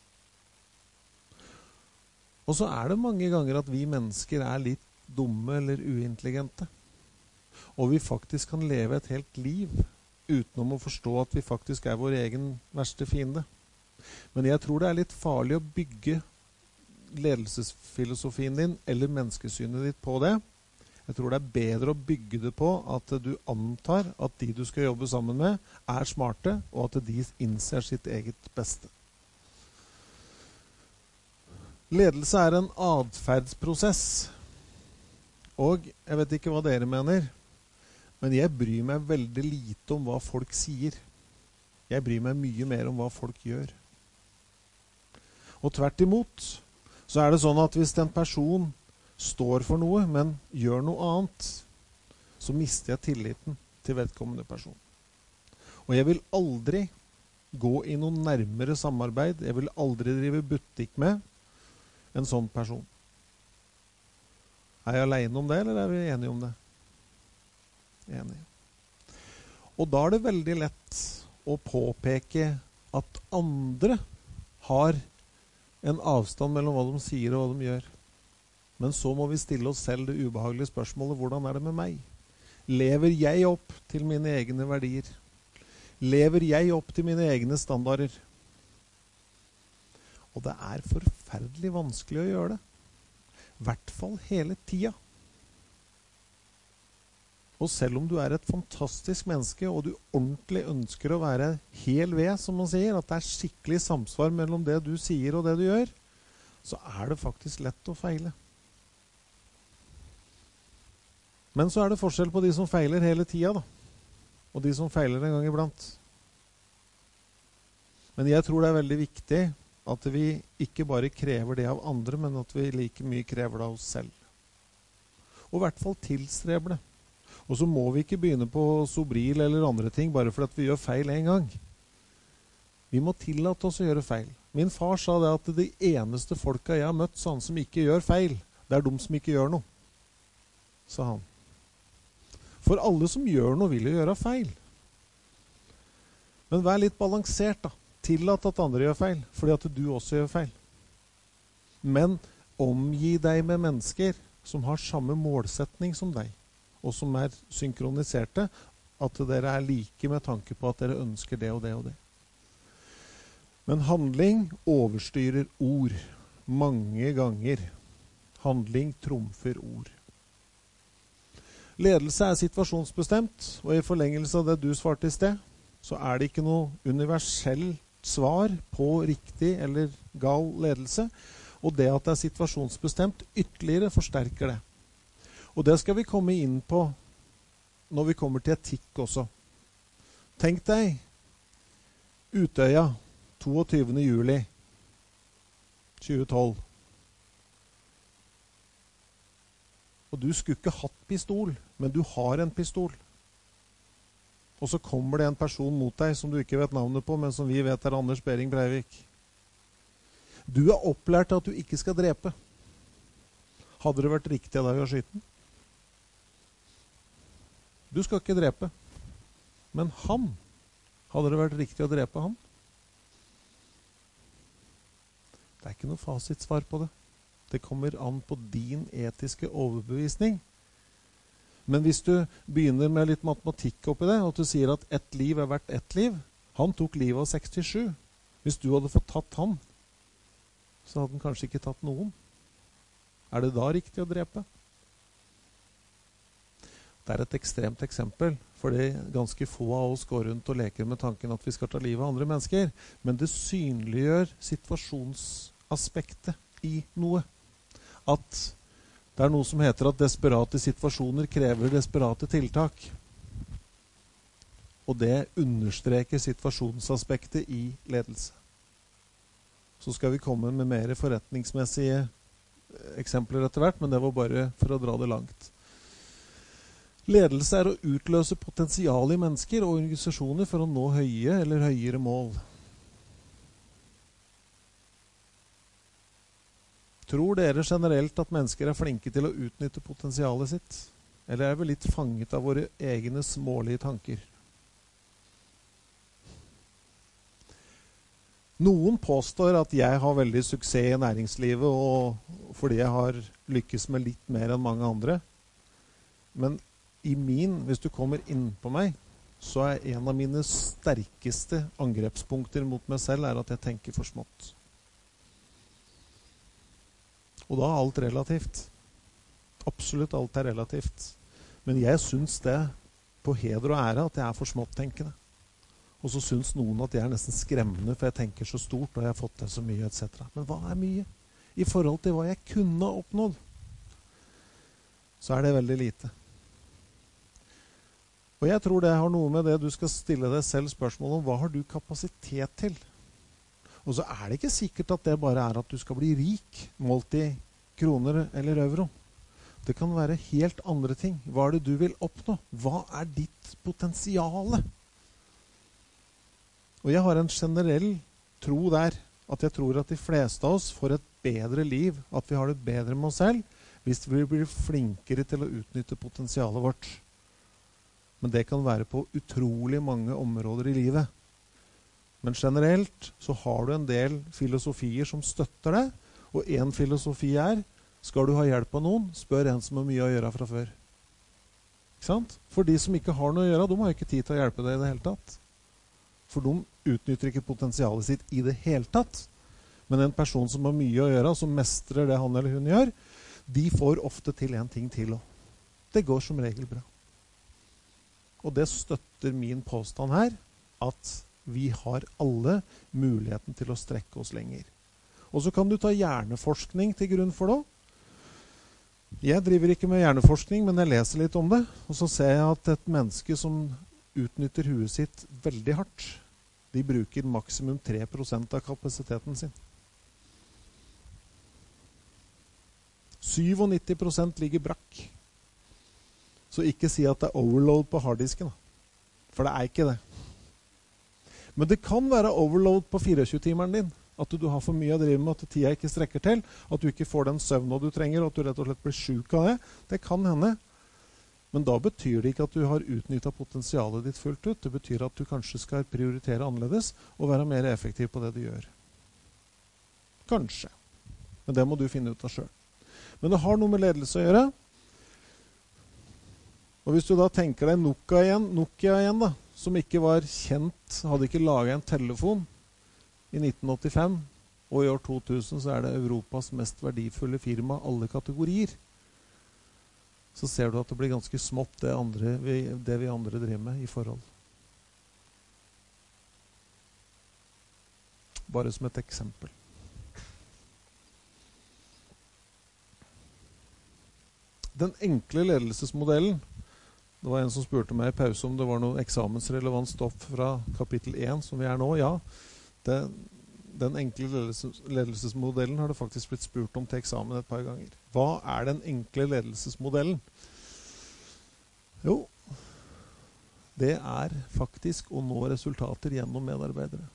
Og så er det mange ganger at vi mennesker er litt dumme eller uintelligente. Og vi faktisk kan leve et helt liv utenom å forstå at vi faktisk er vår egen verste fiende. Men jeg tror det er litt farlig å bygge ledelsesfilosofien din eller menneskesynet ditt på det. Jeg tror det er bedre å bygge det på at du antar at de du skal jobbe sammen med er smarte, og at de innser sitt eget beste. Ledelse er en adferdsprosess. Og jeg vet ikke hva dere mener, men jeg bryr meg veldig lite om hva folk sier. Jeg bryr meg mye mer om hva folk gjør. Og tvert imot, så er det sånn at hvis en person står for noe, men gjør noe annet, så mister jeg tilliten til vedkommende person. Og jeg vil aldri gå i noe nærmere samarbeid, jeg vil aldri drive butikk med en sånn person. Er jeg alene om det, eller er vi enige om det? Enige. Og da er det veldig lett å påpeke at andre har en avstand mellom hva de sier og hva de gjør. Men så må vi stille oss selv det ubehagelige spørsmålet, hvordan er det med meg? Lever jeg opp til mine egne verdier? Lever jeg opp til mine egne standarder? Og det er forferdelig vanskelig å gjøre det. I hvert fall hele tida. Og selv om du er et fantastisk menneske, og du ordentlig ønsker å være hel ved, som man sier, at det er skikkelig samsvar mellom det du sier og det du gjør, så er det faktisk lett å feile. Men så er det forskjell på de som feiler hele tida, da. Og de som feiler en gang iblant. Men jeg tror det er veldig viktig at vi ikke bare krever det av andre, men at vi like mye krever det av oss selv. Og i hvert fall tilstreber det. Og så må vi ikke begynne på Sobril eller andre ting bare fordi vi gjør feil en gang. Vi må tillate oss å gjøre feil. Min far sa det at de eneste folka jeg har møtt sånn som ikke gjør feil, det er de som ikke gjør noe, sa han. For alle som gjør noe vil jo gjøre feil. Men vær litt balansert da. Tillat at andre gjør feil, fordi at du også gjør feil. Men omgi deg med mennesker som har samme målsetning som deg, og som er synkroniserte, at dere er like med tanke på at dere ønsker det og det og det. Men handling overstyrer ord mange ganger. Handling trumfer ord. Ledelse er situasjonsbestemt, og i forlengelse av det du svarte i sted, så er det ikke noe universelt svar på riktig eller gal ledelse, og det at det er situasjonsbestemt ytterligere forsterker det. Og det skal vi komme inn på når vi kommer til etikk også. Tenk deg Utøya 22. juli 2012. Og du skulle ikke hatt pistol, men du har en pistol. Og så kommer det en person mot deg som du ikke vet navnet på, men som vi vet er Anders Behring Breivik. Du er opplært til at du ikke skal drepe. Hadde det vært riktig av deg å skyte den? Du skal ikke drepe. Men han, hadde det vært riktig å drepe han? Det er ikke noe fasitsvar på det. Det kommer an på din etiske overbevisning. Men hvis du begynner med litt matematikk oppi det, og du sier at ett liv er verdt ett liv, han tok livet av 67. Hvis du hadde fått tatt han, så hadde han kanskje ikke tatt noen. Er det da riktig å drepe? Det er et ekstremt eksempel, fordi ganske få av oss går rundt og leker med tanken at vi skal ta livet av andre mennesker, men det synliggjør situasjonsaspektet i noe. At det er noe som heter at desperate situasjoner krever desperate tiltak. Og det understreker situasjonsaspektet i ledelse. Så skal vi komme med mer forretningsmessige eksempler etter hvert, men det var bare for å dra det langt. Ledelse er å utløse potensial i mennesker og organisasjoner for å nå høye eller høyere mål. Tror dere generelt at mennesker er flinke til å utnytte potensialet sitt? Eller er vi litt fanget av våre egne smålige tanker? Noen påstår at jeg har veldig suksess i næringslivet og fordi jeg har lykkes med litt mer enn mange andre. Men hvis du kommer inn på meg, så er en av mine sterkeste angrepspunkter mot meg selv er at jeg tenker for smått. Og da er alt relativt. Absolutt alt er relativt. Men jeg synes det på heder og ære at jeg er for småttenkende. Og så synes noen at jeg er nesten skremmende, for jeg tenker så stort, og jeg har fått til så mye, etc. Men hva er mye? I forhold til hva jeg kunne ha oppnådd, så er det veldig lite. Og jeg tror det har noe med det du skal stille deg selv spørsmål om, hva har du kapasitet til? Og så er det ikke sikkert at det bare er at du skal bli rik, målt i kroner eller euro. Det kan være helt andre ting. Hva er det du vil oppnå? Hva er ditt potensiale? Og jeg har en generell tro der, at jeg tror at de fleste av oss får et bedre liv, at vi har det bedre med oss selv, hvis vi blir flinkere til å utnytte potensialet vårt. Men det kan være på utrolig mange områder i livet. Men generelt så har du en del filosofier som støtter deg, og en filosofi er, skal du ha hjelp av noen, spør en som har mye å gjøre fra før. Ikke sant? For de som ikke har noe å gjøre, de har ikke tid til å hjelpe deg i det hele tatt. For de utnytter ikke potensialet sitt i det hele tatt. Men en person som har mye å gjøre, som mestrer det han eller hun gjør, de får ofte til en ting til også. Det går som regel bra. Og det støtter min påstand her, at vi har alle muligheten til å strekke oss lenger. Og så kan du ta hjerneforskning til grunn for det. Jeg driver ikke med hjerneforskning, men jeg leser litt om det. Og så ser jeg at et menneske som utnytter huet sitt veldig hardt, de bruker maksimum 3% av kapasiteten sin. 97% ligger brakk. Så ikke si at det er overload på harddisken, for det er ikke det. Men det kan være overload på 24-timeren din, at du har for mye å drive med, at tida ikke strekker til, at du ikke får den søvna du trenger, at du rett og slett blir syk av det. Det kan hende. Men da betyr det ikke at du har utnyttet potensialet ditt fullt ut. Det betyr at du kanskje skal prioritere annerledes og være mer effektiv på det du gjør. Kanskje. Men det må du finne ut av selv. Men det har noe med ledelse å gjøre. Og hvis du da tenker deg Nokia igjen da, som ikke var kjent, hadde ikke laget en telefon i 1985, og i år 2000 så er det Europas mest verdifulle firma, alle kategorier. Så ser du at det blir ganske smått det vi andre driver med i forhold. Bare som et eksempel. Den enkle ledelsesmodellen, det var en som spurte meg i pause om det var noe eksamensrelevant stoff fra kapittel 1 som vi er nå. Ja, Den enkle ledelsesmodellen har det faktisk blitt spurt om til eksamen et par ganger. Hva er den enkle ledelsesmodellen? Jo, det er faktisk å nå resultater gjennom medarbeidere.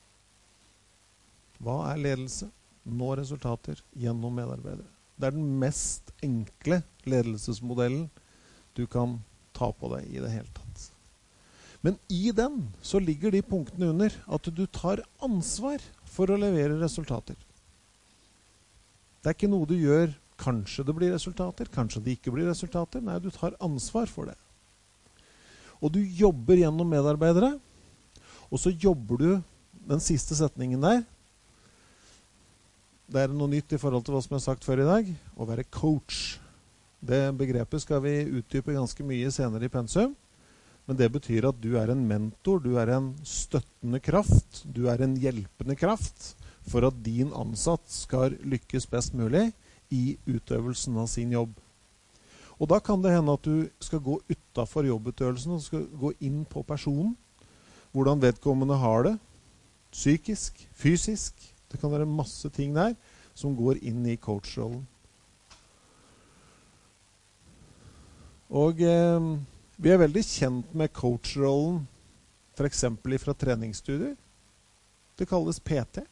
Hva er ledelse? Nå resultater gjennom medarbeidere. Det er den mest enkle ledelsesmodellen du kan ta på deg i det hele tatt. Men i den så ligger de punktene under at du tar ansvar for å levere resultater. Det er ikke noe du gjør, kanskje det blir resultater, kanskje det ikke blir resultater. Nei, du tar ansvar for det. Og du jobber gjennom medarbeidere, og så jobber du den siste setningen der. Det er noe nytt i forhold til hva som er sagt før i dag, å være coach. Det begrepet skal vi utdype ganske mye senere i pensum. Men det betyr at du er en mentor, du er en støttende kraft, du er en hjelpende kraft for at din ansatt skal lykkes best mulig i utøvelsen av sin jobb. Og da kan det hende at du skal gå utenfor jobbutøvelsen og skal gå inn på personen. Hvordan vedkommende har det, psykisk, fysisk. Det kan være masse ting der som går inn i coachrollen. Og vi er veldig kjent med coachrollen, for eksempel fra treningsstudier. Det kalles PT.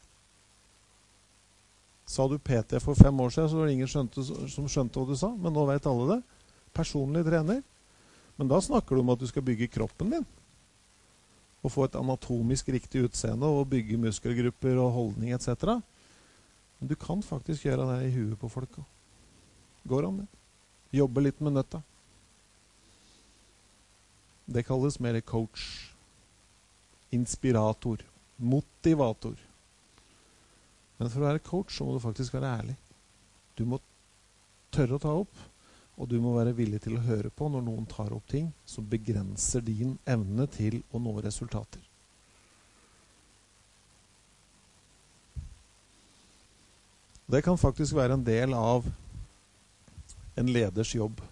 Sa du PT for 5 år siden, så var det ingen som skjønte hva du sa, men nå vet alle det. Personlig trener. Men da snakker du om at du skal bygge kroppen din, og få et anatomisk riktig utseende, og bygge muskelgrupper og holdning, etc. Men du kan faktisk gjøre det i huet på folk. Går an det. Jobbe litt med nøtta. Det kalles mer coach, inspirator, motivator. Men for å være coach så må du faktisk være ærlig. Du må tørre å ta opp, og du må være villig til å høre på når noen tar opp ting som begrenser din evne til å nå resultater. Det kan faktisk være en del av en leders jobb.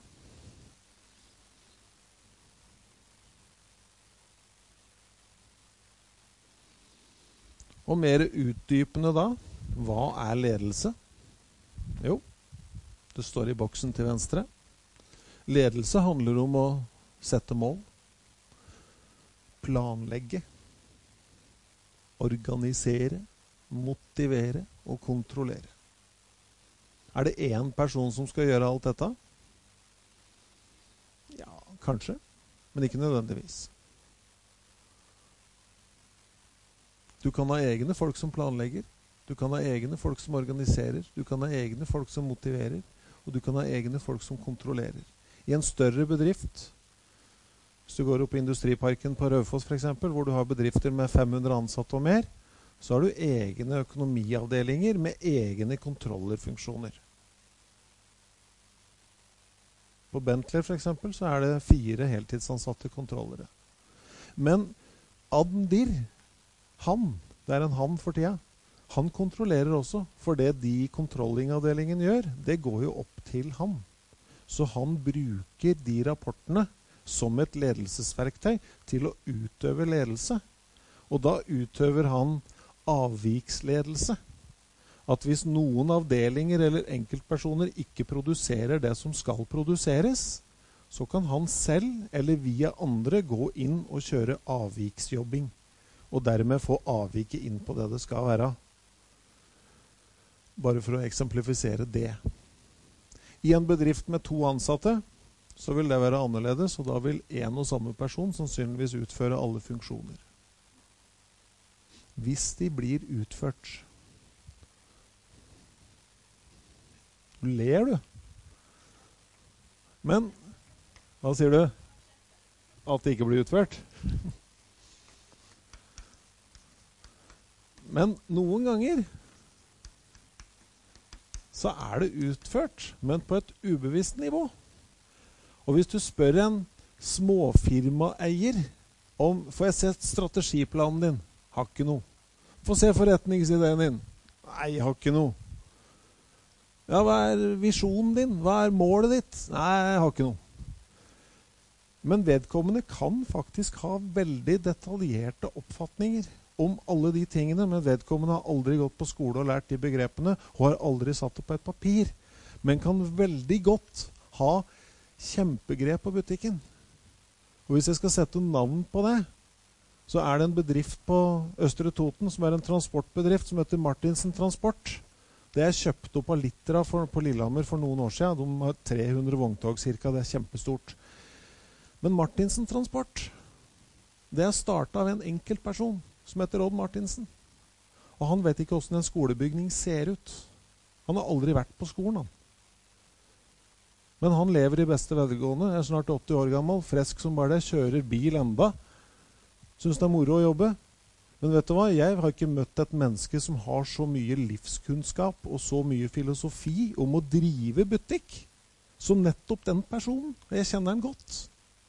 Og mer utdypende da, hva er ledelse? Jo, det står i boksen til venstre. Ledelse handler om å sette mål, planlegge, organisere, motivere og kontrollere. Er det en person som skal gjøre alt dette? Ja, kanskje, men ikke nødvendigvis. Du kan ha egne folk som planlegger, du kan ha egne folk som organiserer, du kan ha egne folk som motiverer, og du kan ha egne folk som kontrollerer. I en større bedrift, hvis du går opp i Industriparken på Raufoss for eksempel, hvor du har bedrifter med 500 ansatte og mer, så har du egne økonomiavdelinger med egne kontrollerfunksjoner. På Bentley for eksempel så er det 4 heltidsansatte kontrollere. Men Admdir, det er en han for tida, han kontrollerer også, for det de kontrollingavdelingen gjør, det går jo opp til han. Så han bruker de rapportene som et ledelsesverktøy til å utøve ledelse. Og da utøver han avviksledelse. At hvis noen avdelinger eller enkeltpersoner ikke produserer det som skal produseres, så kan han selv eller via andre gå inn og kjøre avviksjobbing. Og dermed få avviket inn på det det skal være. Bare for å eksemplifisere det. I en bedrift med 2 ansatte, så vil det være annerledes, og da vil en og samme person sannsynligvis utføre alle funksjoner. Hvis de blir utført. Ler du? Men, hva sier du? At det ikke blir utført? Men noen ganger så er det utført, men på et ubevisst nivå. Og hvis du spør en småfirmaeier om, får jeg sett strategiplanen din? Har ikke noe. Få se forretningsideen din? Nei, har ikke noe. Ja, hva er visjonen din? Hva er målet ditt? Nei, jeg har ikke noe. Men vedkommende kan faktisk ha veldig detaljerte oppfatninger om alle de tingene, men vedkommende har aldri gått på skole og lært de begrepene, og har aldri satt det på et papir, men kan veldig godt ha kjempegrep på butikken. Og hvis jeg skal sette navn på det, så er det en bedrift på Østre Toten, som er en transportbedrift, som heter Martinsen Transport. Det er kjøpt opp av Litra på Lillehammer for noen år siden. De har 300 vogntog cirka, det er kjempestort. Men Martinsen Transport, det er startet av en enkelt person som heter Odd Martinsen. Og han vet ikke hvordan en skolebygning ser ut. Han har aldri vært på skolen, han. Men han lever i beste velgående, er snart 80 år gammel, fresk som bare det, kjører bil enda. Synes det er moro å jobbe. Men vet du hva, jeg har ikke møtt et menneske som har så mye livskunnskap og så mye filosofi om å drive butikk, som nettopp den personen. Og jeg kjenner han godt.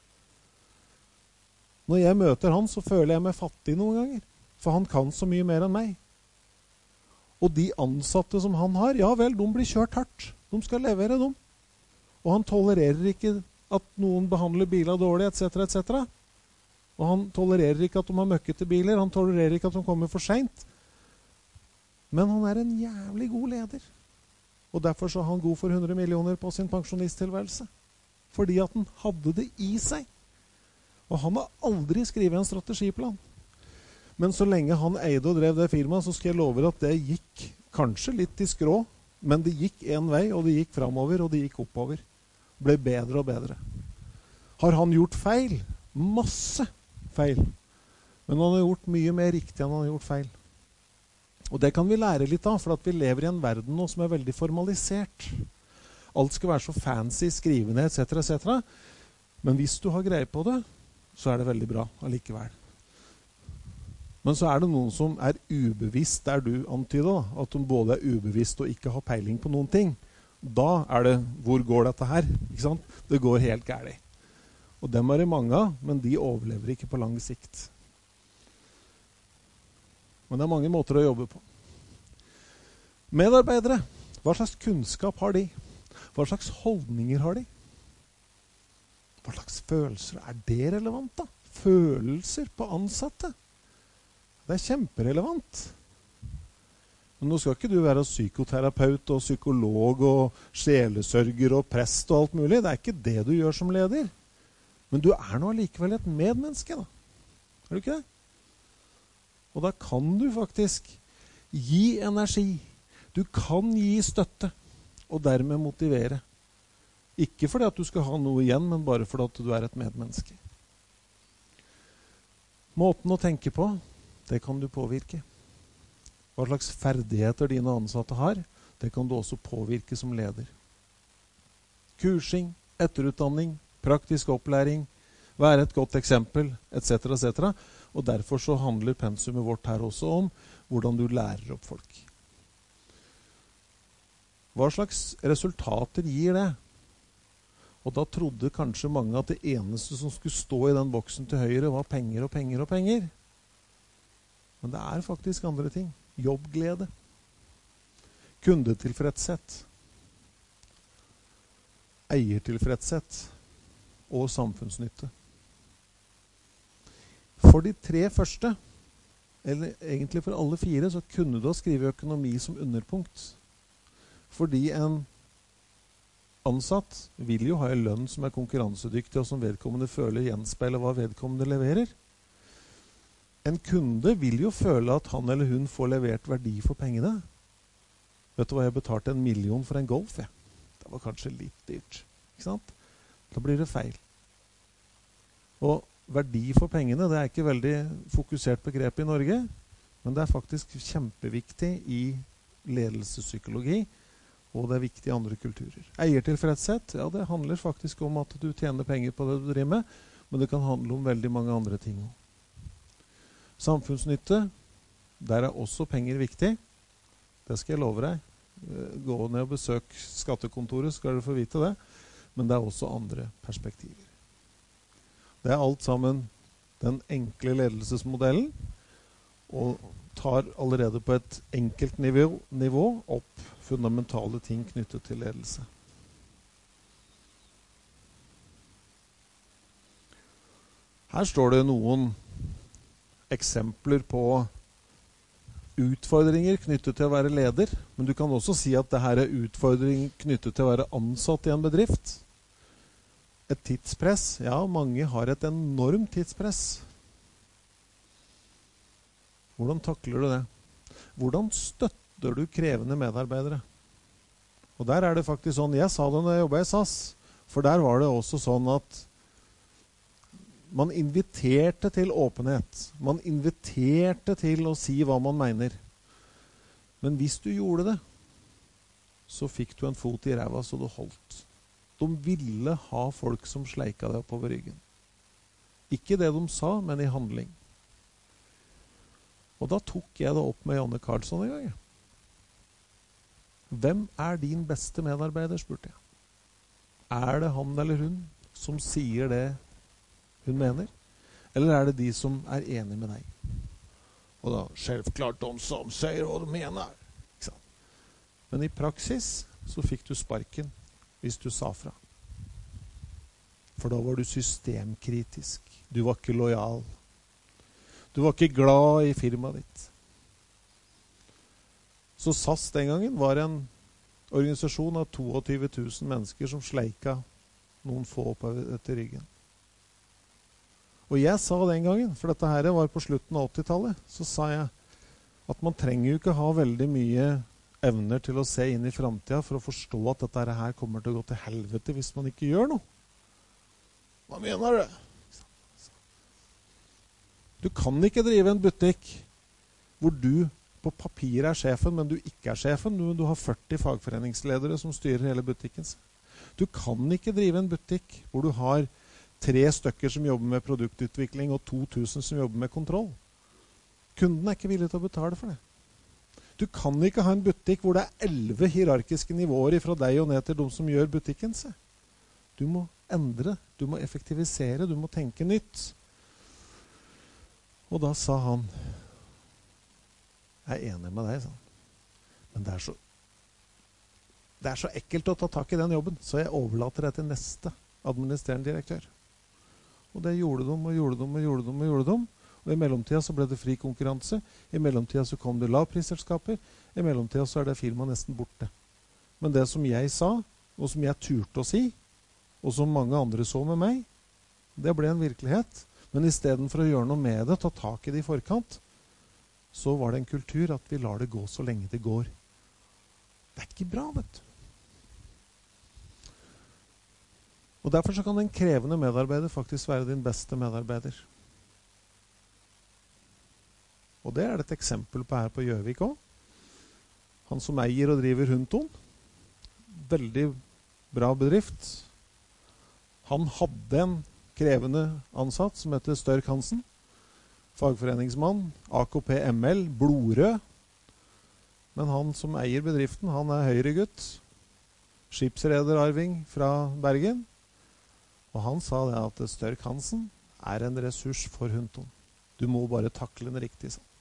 Når jeg møter han, så føler jeg meg fattig noen ganger. For han kan så mye mer enn meg. Og de ansatte som han har, ja vel, de blir kjørt hardt. De skal levere dem. Og han tolererer ikke at noen behandler biler dårlig, etc., etc. Og han tolererer ikke at de har møkkete biler. Han tolererer ikke at de kommer for sent. Men han er en jævlig god leder. Og derfor så er han god for 100 millioner på sin pensjonisttilværelse. Fordi at han hadde det i seg. Og han har aldri skrevet en strategiplan. Men så lenge han eide og drev det firmaet, så skal jeg love at det gikk kanskje litt i skrå, men det gikk en vei, og det gikk fremover, og det gikk oppover. Det ble bedre og bedre. Har han gjort feil? Masse feil. Men han har gjort mye mer riktig enn han har gjort feil. Og det kan vi lære litt av, for at vi lever i en verden nå som er veldig formalisert. Alt skal være så fancy, skrivende, etc., etc. Men hvis du har greie på det, så er det veldig bra allikevel. Men så er det noen som er ubevisst, der du antyder da, at de både er ubevisst og ikke har peiling på noen ting. Da er det, hvor går dette her? Ikke sant? Det går helt gærlig. Og dem er det mange av, men de overlever ikke på lang sikt. Men det er mange måter å jobbe på. Medarbeidere, hva slags kunnskap har de? Hva slags holdninger har de? Hva slags følelser er det relevant da? Følelser på ansatte? Det er kjemperelevant. Men nå skal ikke du være psykoterapeut og psykolog og sjelesørger og prest og alt mulig. Det er ikke det du gjør som leder. Men du er nå likevel et medmenneske da. Er du ikke det? Og da kan du faktisk gi energi. Du kan gi støtte og dermed motivere. Ikke fordi at du skal ha noe igjen, men bare fordi at du er et medmenneske. Måten å tenke på, det kan du påvirke. Hva slags ferdigheter dine ansatte har, det kan du også påvirke som leder. Kursing, etterutdanning, praktisk opplæring, være et godt eksempel, etc., etc. Og derfor så handler pensumet vårt her også om hvordan du lærer opp folk. Hva slags resultater gir det? Og da trodde kanskje mange at det eneste som skulle stå i den boksen til høyre var penger og penger og penger. Men det er faktisk andre ting. Jobbglede. Kundetilfredshet. Eiertilfredshet. Og samfunnsnytte. For de 3 første, eller egentlig for alle 4, så kunne du ha skrive økonomi som underpunkt. Fordi en ansatt vil jo ha en lønn som er konkurransedyktig og som vedkommende føler gjenspeiler hva vedkommende leverer. En kunde vil jo føle at han eller hun får levert verdi for pengene. Vet du hva, jeg betalte 1 million for en Golf, jeg. Det var kanskje litt dyrt, ikke sant? Da blir det feil. Og verdi for pengene, det er ikke veldig fokusert begrep i Norge, men det er faktisk kjempeviktig i ledelsespsykologi, og det er viktig i andre kulturer. Eiertilfredshet, ja, det handler faktisk om at du tjener penger på det du driver med, men det kan handle om veldig mange andre ting. Samfunnsnytte, der er også penger viktig. Det skal jeg love deg. Gå ned og besøk skattekontoret, skal du få vite det. Men det er også andre perspektiver. Det er alt sammen den enkle ledelsesmodellen, og tar allerede på et enkelt nivå opp fundamentale ting knyttet til ledelse. Her står det noen eksempler på utfordringer knyttet til å være leder, men du kan også si at det her er utfordringer knyttet til å være ansatt i en bedrift. Et tidspress. Ja, mange har et enormt tidspress. Hvordan takler du det? Hvordan støtter du krevende medarbeidere? Og der er det faktisk sånn, jeg sa det når jeg jobbet i SAS, for der var det også sånn at man inviterte til åpenhet. Man inviterte til å si hva man mener. Men hvis du gjorde det, så fikk du en fot i ræva så du holdt. De ville ha folk som sleika deg oppover ryggen. Ikke det de sa, men i handling. Og da tok jeg det opp med Janne Karlsson en gang. Hvem er din beste medarbeider, spurte jeg. Er det han eller hun som sier det hun mener? Eller er det de som er enige med deg? Og da, selvklart de som sier hva de mener. Ikke sant? Men i praksis så fikk du sparken hvis du sa fra. For da var du systemkritisk. Du var ikke lojal. Du var ikke glad i firmaet ditt. Så SAS den gangen var en organisasjon av 22 000 mennesker som sleika noen få opp etter ryggen. Og jeg sa den gangen, for dette her var på slutten av 80-tallet, så sa jeg at man trenger jo ikke ha veldig mye evner til å se inn i fremtiden for å forstå at dette her kommer til å gå til helvete hvis man ikke gjør noe. Hva mener du? Du kan ikke drive en butikk hvor du på papir er sjefen, men du ikke er sjefen. Du har 40 fagforeningsledere som styrer hele butikken. Du kan ikke drive en butikk hvor du har 3 stykker som jobber med produktutvikling og 2000 som jobber med kontroll. Kunden er ikke villig til å betale for det. Du kan ikke ha en butikk hvor det er 11 hierarkiske nivåer fra deg og ned til de som gjør butikken. Du må endre, du må effektivisere, du må tenke nytt. Og da sa han, jeg er enig med deg, sa han. Men det er så ekkelt å ta tak i den jobben, så jeg overlater det til neste administrerende direktør. Og det gjorde de, og gjorde de, og gjorde de, og gjorde de. Og i mellomtida så ble det fri konkurranse. I mellomtida så kom det lavprisselskaper. I mellomtida så er det firmaet nesten borte. Men det som jeg sa, og som jeg turte å si, og som mange andre så med meg, det ble en virkelighet. Men i stedet for å gjøre noe med det, ta tak i det i forkant, så var det en kultur at vi lar det gå så lenge det går. Det er ikke bra, vet du. Og derfor så kan en krevende medarbeider faktisk være din beste medarbeider. Og det er det et eksempel på her på Gjøvik også. Han som eier og driver Hunton. Veldig bra bedrift. Han hadde en krevende ansatt som heter Størk Hansen. Fagforeningsmann, AKP ML, blodrød. Men han som eier bedriften, han er høyregutt. Skipsrederarving fra Bergen. Og han sa det at Størk Hansen er en ressurs for Hunton. Du må bare takle den riktig, sånn.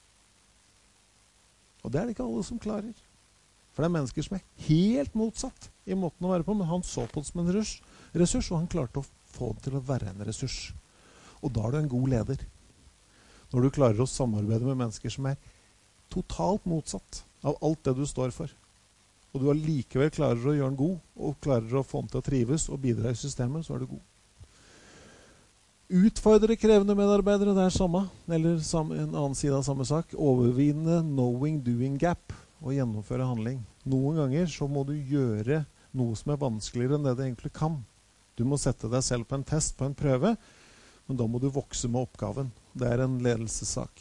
Og det er det ikke alle som klarer. For det er mennesker som er helt motsatt i måten å være på, men han så på det som en ressurs, og han klarte å få det til å være en ressurs. Og da er du en god leder. Når du klarer å samarbeide med mennesker som er totalt motsatt av alt det du står for. Og du allikevel klarer å gjøre den god, og klarer å få den til å trives og bidra i systemet, så er du god. Utfordre krevende medarbeidere, det er samme, eller en annen side av samme sak. Overvinne knowing-doing gap og gjennomføre handling. Noen ganger så må du gjøre noe som er vanskeligere enn det du egentlig kan. Du må sette deg selv på en test, på en prøve, men da må du vokse med oppgaven. Det er en ledelsessak.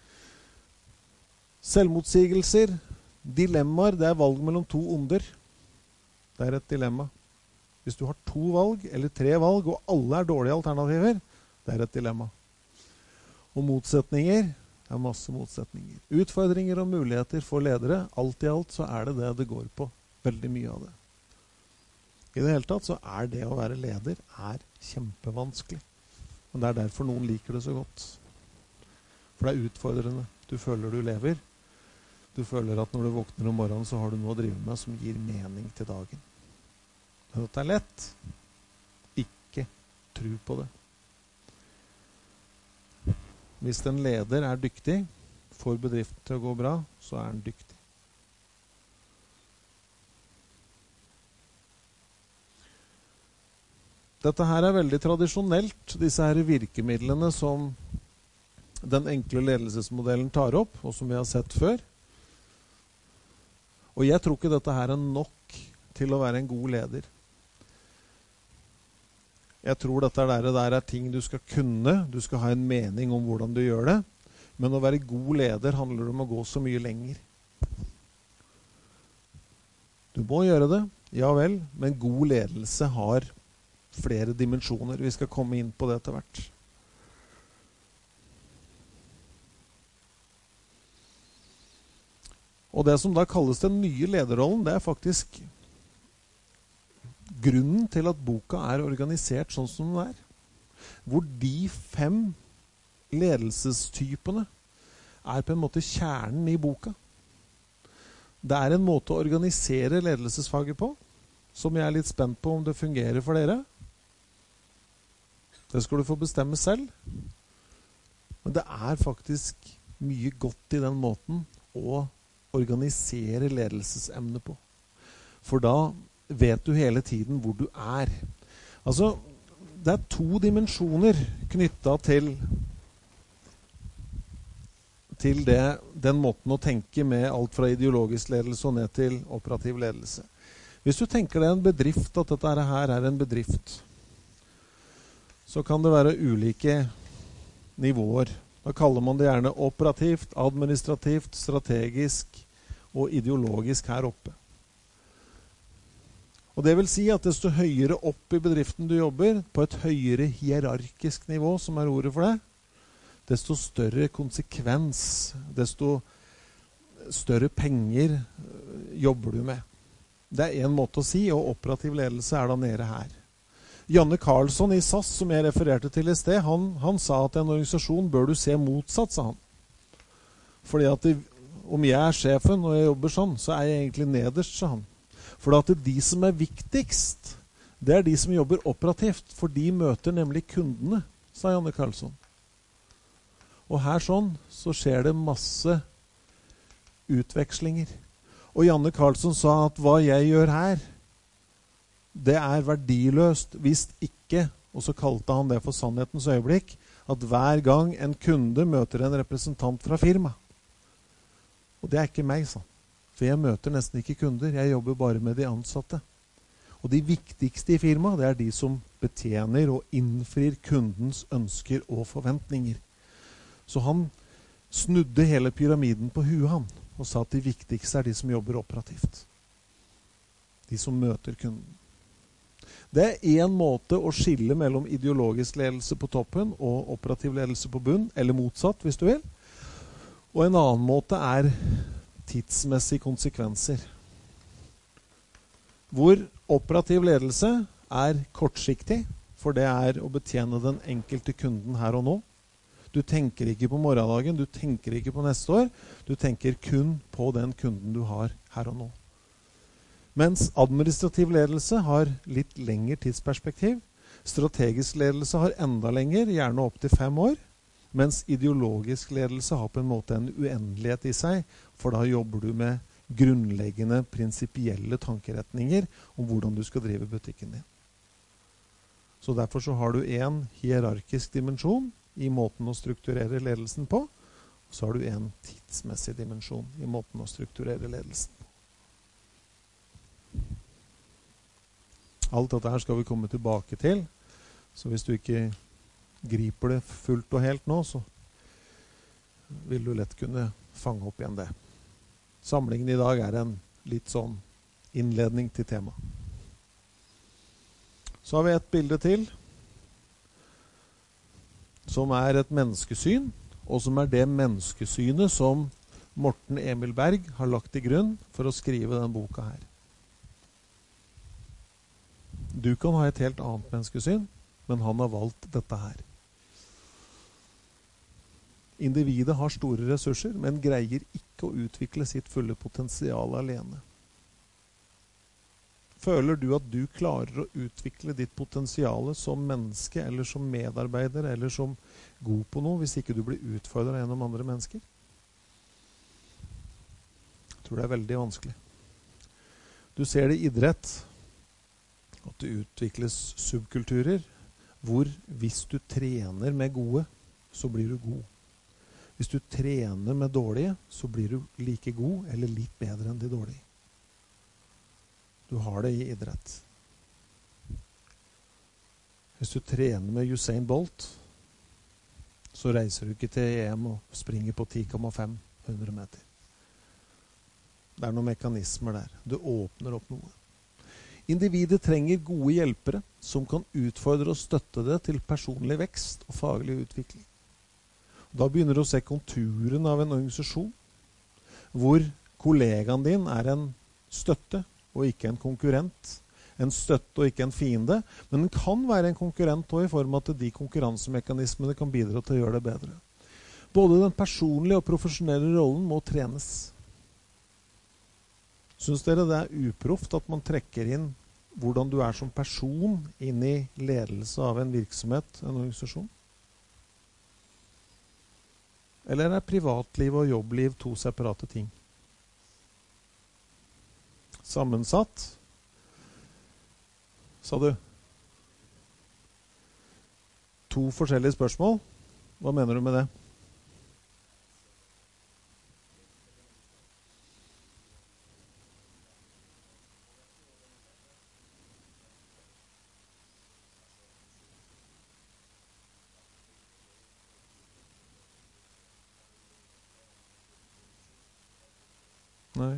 Selvmotsigelser, dilemmaer, det er valg mellom 2 onder. Det er et dilemma. Hvis du har 2 valg, eller 3 valg, og alle er dårlige alternativer, det er et dilemma. Og motsetninger, det er masse motsetninger. Utfordringer og muligheter for ledere, alt i alt så er det det går på. Veldig mye av det. I det hele tatt så er det å være leder kjempevanskelig. Men det er derfor noen liker det så godt. For det er utfordrende. Du føler du lever. Du føler at når du våkner om morgenen så har du noe å drive med som gir mening til dagen. Men dette er lett. Ikke tro på det. Hvis en leder er dyktig, får bedriften til å gå bra, så er han dyktig. Dette her er veldig tradisjonelt, disse her virkemidlene som den enkle ledelsesmodellen tar opp, og som vi har sett før. Og jeg tror ikke dette her er nok til å være en god leder. Jeg tror dette der er ting du skal kunne, du skal ha en mening om hvordan du gjør det, men å være god leder handler om å gå så mye lenger. Du må gjøre det, ja vel, men god ledelse har flere dimensjoner. Vi skal komme inn på det etter hvert. Og det som da kalles den nye lederrollen, det er faktisk grunnen til at boka er organisert sånn som den er. Hvor de 5 ledelsestypene er på en måte kjernen i boka. Det er en måte å organisere ledelsesfaget på, som jeg er litt spent på om det fungerer for dere. Det skal du få bestemme selv. Men det er faktisk mye godt i den måten å organisere ledelsesemne på. For da vet du hele tiden hvor du er. Altså, det er 2 dimensjoner knyttet til den måten å tenke med alt fra ideologisk ledelse og ned til operativ ledelse. Hvis du tenker deg en bedrift, at dette her er en bedrift, så kan det være ulike nivåer. Da kaller man det gjerne operativt, administrativt, strategisk og ideologisk her oppe. Og det vil si at desto høyere opp i bedriften du jobber, på et høyere hierarkisk nivå, som er ordet for det, desto større konsekvens, desto større penger jobber du med. Det er en måte å si, og operativ ledelse er da nede her. Janne Karlsson i SAS, som jeg refererte til i sted, han sa at en organisasjon bør du se motsatt, sa han. Fordi at om jeg er sjefen og jeg jobber sånn, så er jeg egentlig nederst, sa han. For at de som er viktigst, det er de som jobber operativt, for de møter nemlig kundene, sa Janne Karlsson. Og her sånn, så skjer det masse utvekslinger. Og Janne Karlsson sa at hva jeg gjør her, det er verdiløst hvis ikke, og så kalte han det for sannhetens øyeblikk, at hver gang en kunde møter en representant fra firma. Og det er ikke meg, sa han. For jeg møter nesten ikke kunder, jeg jobber bare med de ansatte. Og de viktigste i firma, det er de som betjener og innfrir kundens ønsker og forventninger. Så han snudde hele pyramiden på huet han, og sa at de viktigste er de som jobber operativt. De som møter kunden. Det er en måte å skille mellom ideologisk ledelse på toppen og operativ ledelse på bunn, eller motsatt hvis du vil. Og en annen måte er tidsmessige konsekvenser. Hvor operativ ledelse er kortsiktig, for det er å betjene den enkelte kunden her og nå. Du tenker ikke på morgendagen, du tenker ikke på neste år, du tenker kun på den kunden du har her og nå. Mens administrativ ledelse har litt lengre tidsperspektiv. Strategisk ledelse har enda lenger, gjerne opp til 5 år. Mens ideologisk ledelse har på en måte en uendelighet i seg, for da jobber du med grunnleggende, prinsipielle tankeretninger om hvordan du skal drive butikken din. Så derfor så har du en hierarkisk dimensjon i måten å strukturere ledelsen på, og så har du en tidsmessig dimensjon i måten å strukturere ledelsen på. Alt dette her skal vi komme tilbake til, så hvis du ikke griper det fullt og helt nå, så vil du lett kunne fange opp igjen det. Samlingen i dag er en litt sånn innledning til tema. Så har vi et bilde til, som er et menneskesyn, og som er det menneskesynet som Morten Emil Berg har lagt til grunn for å skrive den boka her. Du kan ha et helt annet menneskesyn, men han har valgt dette her. Individet har store ressurser, men greier ikke å utvikle sitt fulle potensial alene. Føler du at du klarer å utvikle ditt potensiale som menneske, eller som medarbeider, eller som god på noe, hvis ikke du blir utfordret gjennom andre mennesker? Jeg tror det er veldig vanskelig. Du ser det i idrett, at det utvikles subkulturer, hvor hvis du trener med gode, så blir du god. Hvis du trener med dårlige, så blir du like god, eller litt bedre enn de dårlige. Du har det i idrett. Hvis du trener med Usain Bolt, så reiser du ikke til EM og springer på 10,500 meter. Det er noen mekanismer der. Du åpner opp noe. Individet trenger gode hjelpere som kan utfordre og støtte det til personlig vekst og faglig utvikling. Da begynner du å se konturen av en organisasjon, hvor kollegaen din er en støtte og ikke en konkurrent, en støtte og ikke en fiende, men den kan være en konkurrent også i form av at de konkurransemekanismene kan bidra til å gjøre det bedre. Både den personlige og profesjonelle rollen må trenes. Synes dere det er uproft at man trekker inn hvordan du er som person inn i ledelse av en virksomhet, en organisasjon? Eller er privatliv og jobbliv to separate ting? Sammensatt? Sa du? To forskjellige spørsmål? Hva mener du med det? Nei.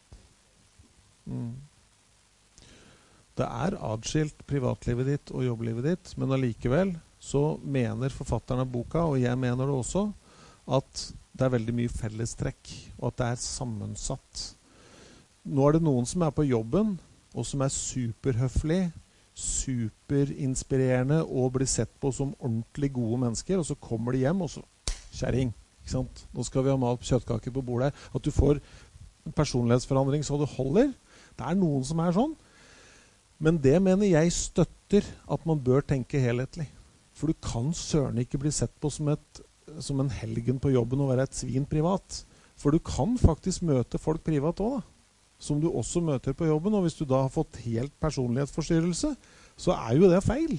Det er adskilt privatlivet ditt og jobblivet ditt, men allikevel så mener forfatteren av boka, og jeg mener det også, at det er veldig mye fellestrekk, og at det er sammensatt. Nå er det noen som er på jobben, og som er superhøflig, superinspirerende, og blir sett på som ordentlig gode mennesker, og så kommer de hjem, og så, kjæring, ikke sant? Nå skal vi ha malt kjøttkaker på bordet her. At du får en personlighetsforandring så det holder. Det er noen som er sånn. Men det mener jeg støtter at man bør tenke helhetlig. For du kan søren ikke bli sett på som en helgen på jobben og være et svin privat. For du kan faktisk møte folk privat også da. Som du også møter på jobben. Og hvis du da har fått helt personlighetsforstyrrelse, så er jo det feil.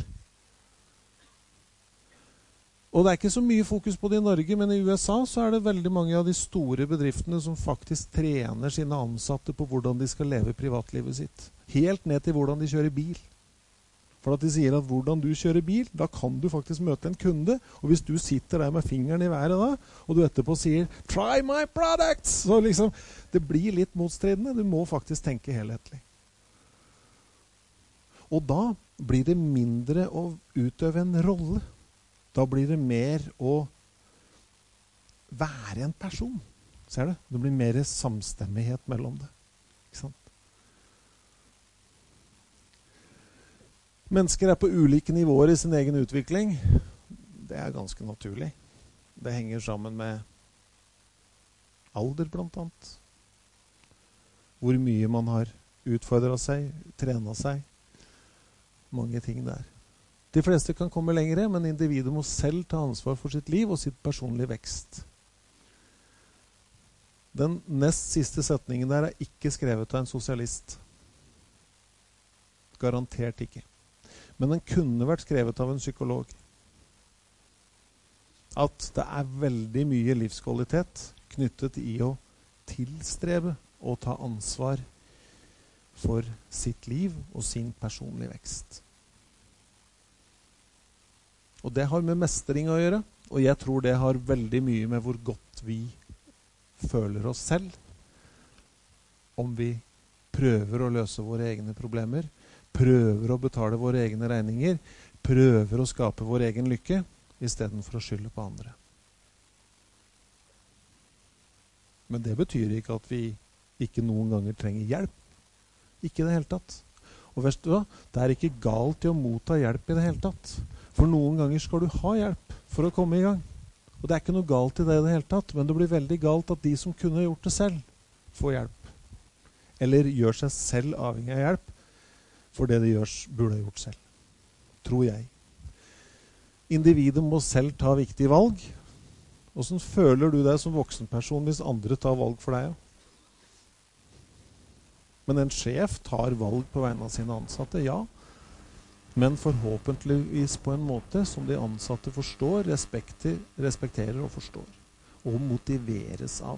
Og det er ikke så mye fokus på det i Norge, men i USA så er det veldig mange av de store bedriftene som faktisk trener sine ansatte på hvordan de skal leve privatlivet sitt. Helt ned til hvordan de kjører bil. For at de sier at hvordan du kjører bil, da kan du faktisk møte en kunde. Og hvis du sitter der med fingeren i været da, og du etterpå sier «Try my products!» Så liksom, det blir litt motstridende. Du må faktisk tenke helhetlig. Og da blir det mindre å utøve en rolle. Da blir det mer å være en person. Ser du? Det blir mer samstemmighet mellom det. Ikke sant? Mennesker er på ulike nivåer i sin egen utvikling. Det er ganske naturlig. Det henger sammen med alder blant annet. Hvor mye man har utfordret seg, trenet seg. Mange ting der. De fleste kan komme lengre, men individet må selv ta ansvar for sitt liv og sitt personlige vekst. Den nest siste setningen der er ikke skrevet av en sosialist. Garantert ikke. Men den kunne vært skrevet av en psykolog. At det er veldig mye livskvalitet knyttet i å tilstrebe og ta ansvar for sitt liv og sin personlige vekst. Og det har med mestring å gjøre, og jeg tror det har veldig mye med hvor godt vi føler oss selv, om vi prøver å løse våre egne problemer, prøver å betale våre egne regninger, prøver å skape vår egen lykke, i stedet for å skylde på andre. Men det betyr ikke at vi ikke noen ganger trenger hjelp. Ikke i det hele tatt. Og vet du hva? Det er ikke galt i å motta hjelp i det hele tatt. For noen ganger skal du ha hjelp for å komme i gang. Og det er ikke noe galt i det i det hele tatt, men det blir veldig galt at de som kunne gjort det selv, får hjelp. Eller gjør seg selv avhengig av hjelp, for det de burde ha gjort selv. Tror jeg. Individet må selv ta viktige valg. Hvordan føler du deg som voksenperson hvis andre tar valg for deg? Men en sjef tar valg på vegne av sine ansatte, ja. Men forhåpentligvis på en måte som de ansatte forstår, respekterer og forstår. Og motiveres av.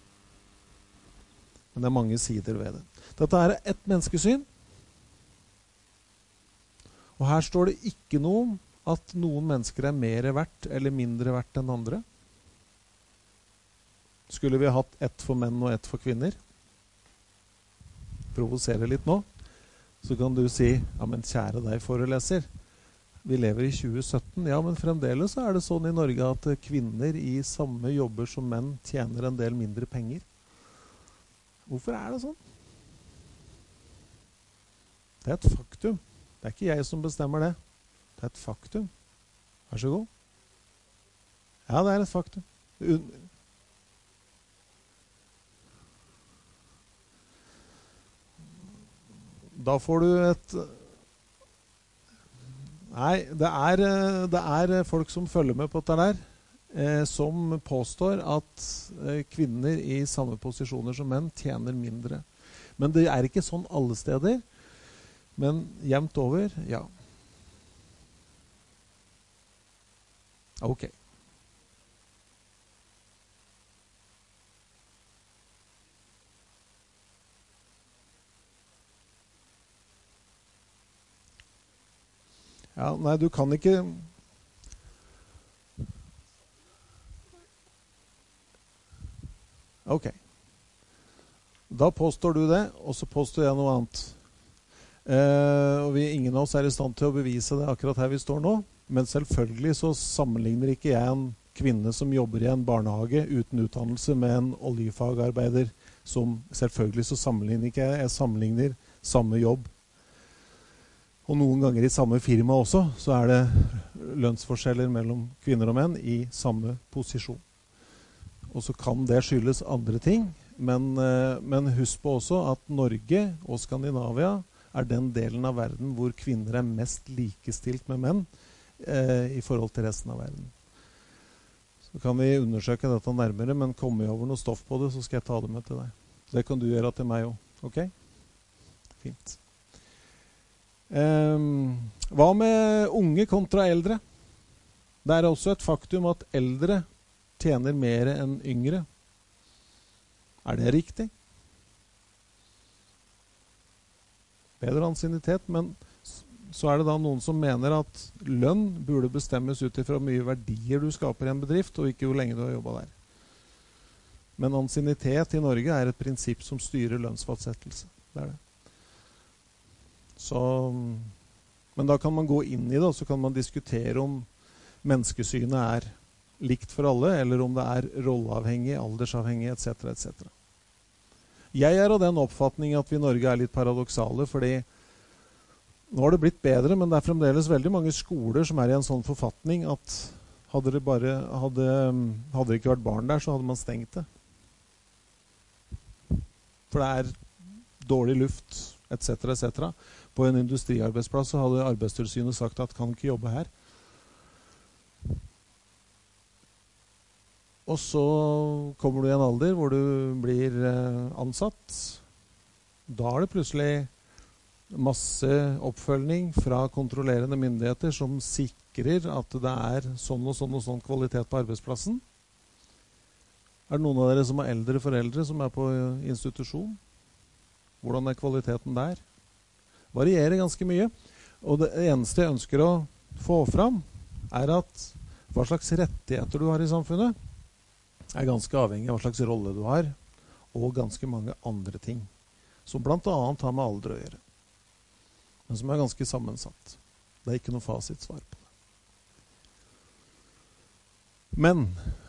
Men det er mange sider ved det. Dette er ett menneskesyn. Og her står det ikke noe om at noen mennesker er mer verdt eller mindre verdt enn andre. Skulle vi hatt ett for menn og ett for kvinner? Provosere litt nå. Så kan du si, ja, men kjære deg foreleser, vi lever i 2017, ja, men fremdeles er det sånn i Norge at kvinner i samme jobber som menn tjener en del mindre penger. Hvorfor er det sånn? Det er et faktum. Det er ikke jeg som bestemmer det. Det er et faktum. Vær så god. Ja, det er et faktum. Da får du et... Nei, det er folk som følger med på dette der, som påstår at kvinner i samme posisjoner som menn tjener mindre. Men det er ikke sånn alle steder. Men jevnt over, ja. Ok. Ja, nei, du kan ikke... Ok. Da påstår du det, og så påstår jeg noe annet. Og ingen av oss er i stand til å bevise det akkurat her vi står nå. Men selvfølgelig så sammenligner ikke jeg en kvinne som jobber i en barnehage uten utdannelse med en oljefagarbeider som selvfølgelig så sammenligner ikke jeg. Jeg sammenligner samme jobb. Og noen ganger i samme firma også, så er det lønnsforskjeller mellom kvinner og menn i samme posisjon. Og så kan det skyldes andre ting, men husk på også at Norge og Skandinavia er den delen av verden hvor kvinner er mest likestilt med menn i forhold til resten av verden. Så kan vi undersøke dette nærmere, men kommer vi over noe stoff på det, så skal jeg ta det med til deg. Det kan du gjøre til meg også, ok? Fint. Hva med unge kontra eldre? Det er også et faktum at eldre tjener mer enn yngre. Er det riktig? Bedre ansiennitet, men så er det da noen som mener at lønn burde bestemmes ut ifra mye verdier du skaper i en bedrift, og ikke hvor lenge du har jobbet der. Men ansiennitet i Norge er et prinsipp som styrer lønnsfastsettelse. Det er det. Så, men da kan man gå inn i det, og så kan man diskutere om menneskesynet er likt for alle, eller om det er rolleavhengig, aldersavhengig, etc., etc. Jeg er av den oppfatning at vi i Norge er litt paradoksale, fordi nå har det blitt bedre, men det er fremdeles veldig mange skoler som er i en sånn forfatning at hadde det ikke vært barn der, så hadde man stengt det. For det er dårlig luft, etc., etc. På en industriarbeidsplass så hadde Arbeidstilsynet sagt at kan ikke jobbe her. Og så kommer du i en alder hvor du blir ansatt. Da er det plutselig masse oppfølging fra kontrollerende myndigheter som sikrer at det er sånn og sånn og sånn kvalitet på arbeidsplassen. Er det noen av dere som har eldre foreldre som er på institusjon? Hvordan er kvaliteten der? Varierer ganske mye. Og det eneste jeg ønsker å få fram er at hva slags rettigheter du har i samfunnet er ganske avhengig av hva slags rolle du har, og ganske mange andre ting, som blant annet har med alder å gjøre, men som er ganske sammensatt. Det er ikke noe fasitsvar på det. Men,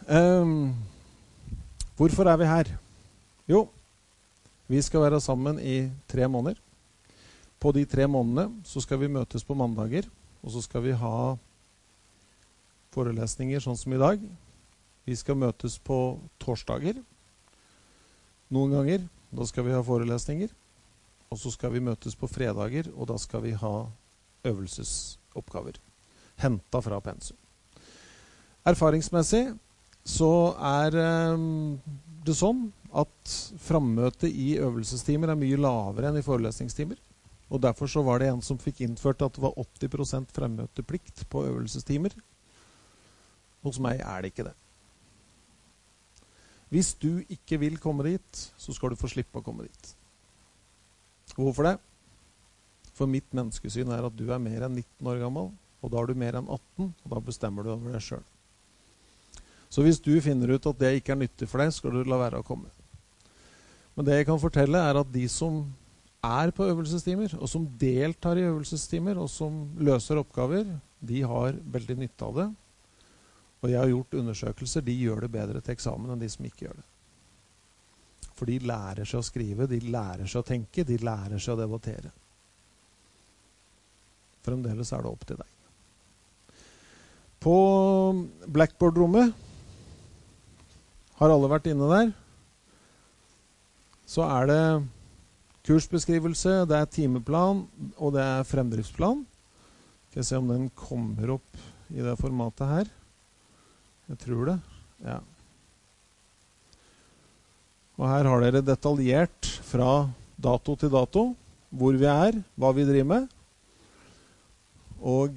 hvorfor er vi her? Jo, vi skal være sammen i 3 måneder. På de 3 månedene så skal vi møtes på mandager, og så skal vi ha forelesninger sånn som i dag. Vi skal møtes på torsdager. Noen ganger, da skal vi ha forelesninger. og så skal vi møtes på fredager, og da skal vi ha øvelsesoppgaver hentet fra pensum. Erfaringsmessig så det sånn at frammøtet i øvelsestimer mye lavere enn i forelesningstimer, og derfor så var det en som fikk innført at det var 80% fremmøteplikt på øvelsestimer. Hos meg det ikke det. Hvis du ikke vil komme dit, så skal du få slippe å komme dit. Hvorfor det? For mitt menneskesyn at du mer enn 19 år gammel, og da du mer enn 18, og da bestemmer du over deg selv. Så hvis du finner ut at det ikke nyttig for deg, skal du la være å komme. Men det jeg kan fortelle at de som på øvelsestimer, og som deltar i øvelsestimer, og som løser oppgaver, de har veldig nytte av det. Og jeg har gjort undersøkelser, de gjør det bedre til eksamen enn de som ikke gjør det. For de lærer seg å skrive, de lærer seg å tenke, de lærer seg å debattere. Fremdeles det opp til deg. På Blackboard-rommet har alle vært inne der. Så det kursbeskrivelse, det timeplan, og det fremdriftsplan. Skal jeg se om den kommer opp i det formatet her. Jeg tror det, ja. Og her har dere detaljert fra dato til dato, hvor vi hva vi driver med. Og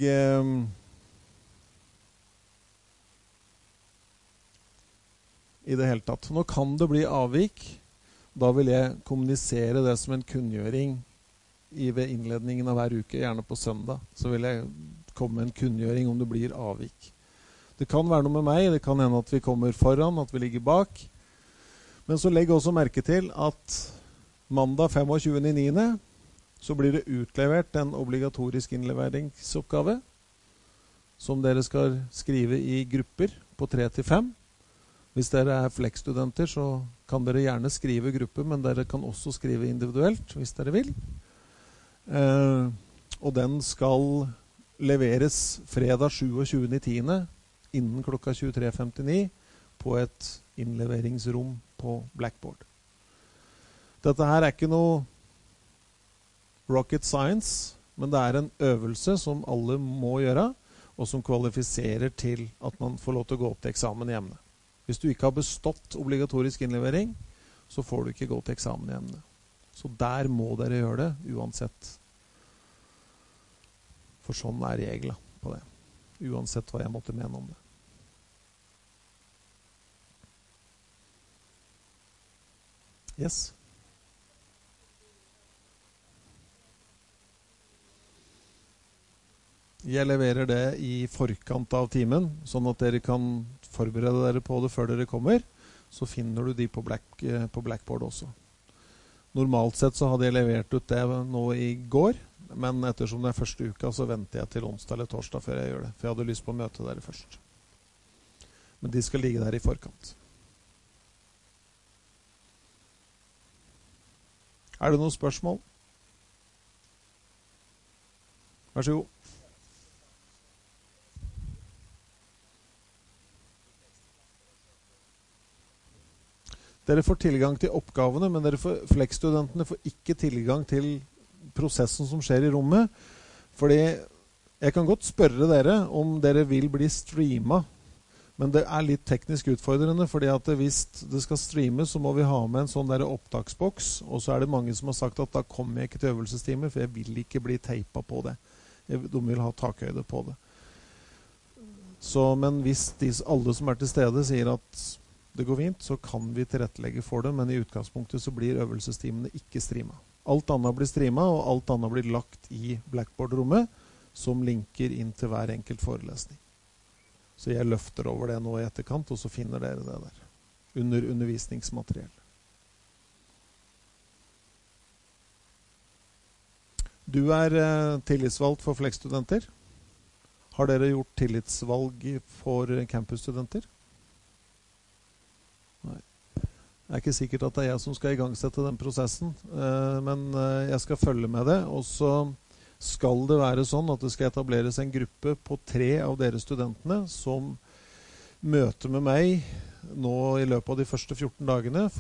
i det hele tatt. Nå kan det bli avvik. Da vil jeg kommunisere det som en kunngjøring ved innledningen av hver uke, gjerne på søndag. Så vil jeg komme med en kunngjøring om det blir avvik. Det kan være noe med meg, det kan hende at vi kommer foran, at vi ligger bak. Men så legg også merke til at mandag 25.9. så blir det utlevert en obligatorisk innleveringsoppgave som dere skal skrive i grupper på 3-5. Hvis dere fleksstudenter, så kan dere gjerne skrive grupper, men dere kan også skrive individuelt, hvis dere vil. Og den skal leveres fredag 27.10. innen klokka 23.59 på et innleveringsrom på Blackboard. Dette her ikke noe rocket science, men det en øvelse som alle må gjøre, og som kvalifiserer til at man får lov til å gå opp til eksamen i emnet. Hvis du ikke har bestått obligatorisk innlevering, så får du ikke gå til eksamen i emnet. Så der må dere gjøre det, uansett. For sånn regler på det. Uansett hva jeg måtte mene om det. Yes. Jeg leverer det i forkant av timen, sånn at dere kan forberede dere på det før dere kommer. Så finner du de på Blackboard også. Normalt sett så hadde jeg levert ut det nå i går, men ettersom det første uka så venter jeg til onsdag eller torsdag før jeg gjør det, for jeg hadde lyst på å møte dere først. Men de skal ligge der i forkant. Det noen spørsmål? Vær så god. Dere får tilgang til oppgavene, men fleksstudentene får ikke tilgang til prosessen som skjer i rommet. Fordi jeg kan godt spørre dere om dere vil bli streamet, men det litt teknisk utfordrende, fordi at hvis det skal streames, så må vi ha med en sånn der opptaksboks, og så det mange som har sagt at da kommer jeg ikke til øvelsestimer, for jeg vil ikke bli teipet på det. De vil ha takhøyde på det. Så, men hvis alle som til stede sier at det går fint, så kan vi tilrettelegge for det, men i utgangspunktet så blir øvelsestimene ikke streamet. Alt annet blir streamet, og alt annet blir lagt i Blackboard-rommet, som linker inn til hver enkelt forelesning. Så jeg løfter over det nå i etterkant, og så finner dere det der, under undervisningsmateriell. Du tillitsvalgt for fleksstudenter. Har dere gjort tillitsvalg for campusstudenter? Nei. Det ikke sikkert at det jeg som skal igangsette den prosessen, men jeg skal følge med det, og så skal det være sånn at det skal etableres en gruppe på 3 av dere studentene som møter med meg nå i løpet av de første 14 dagene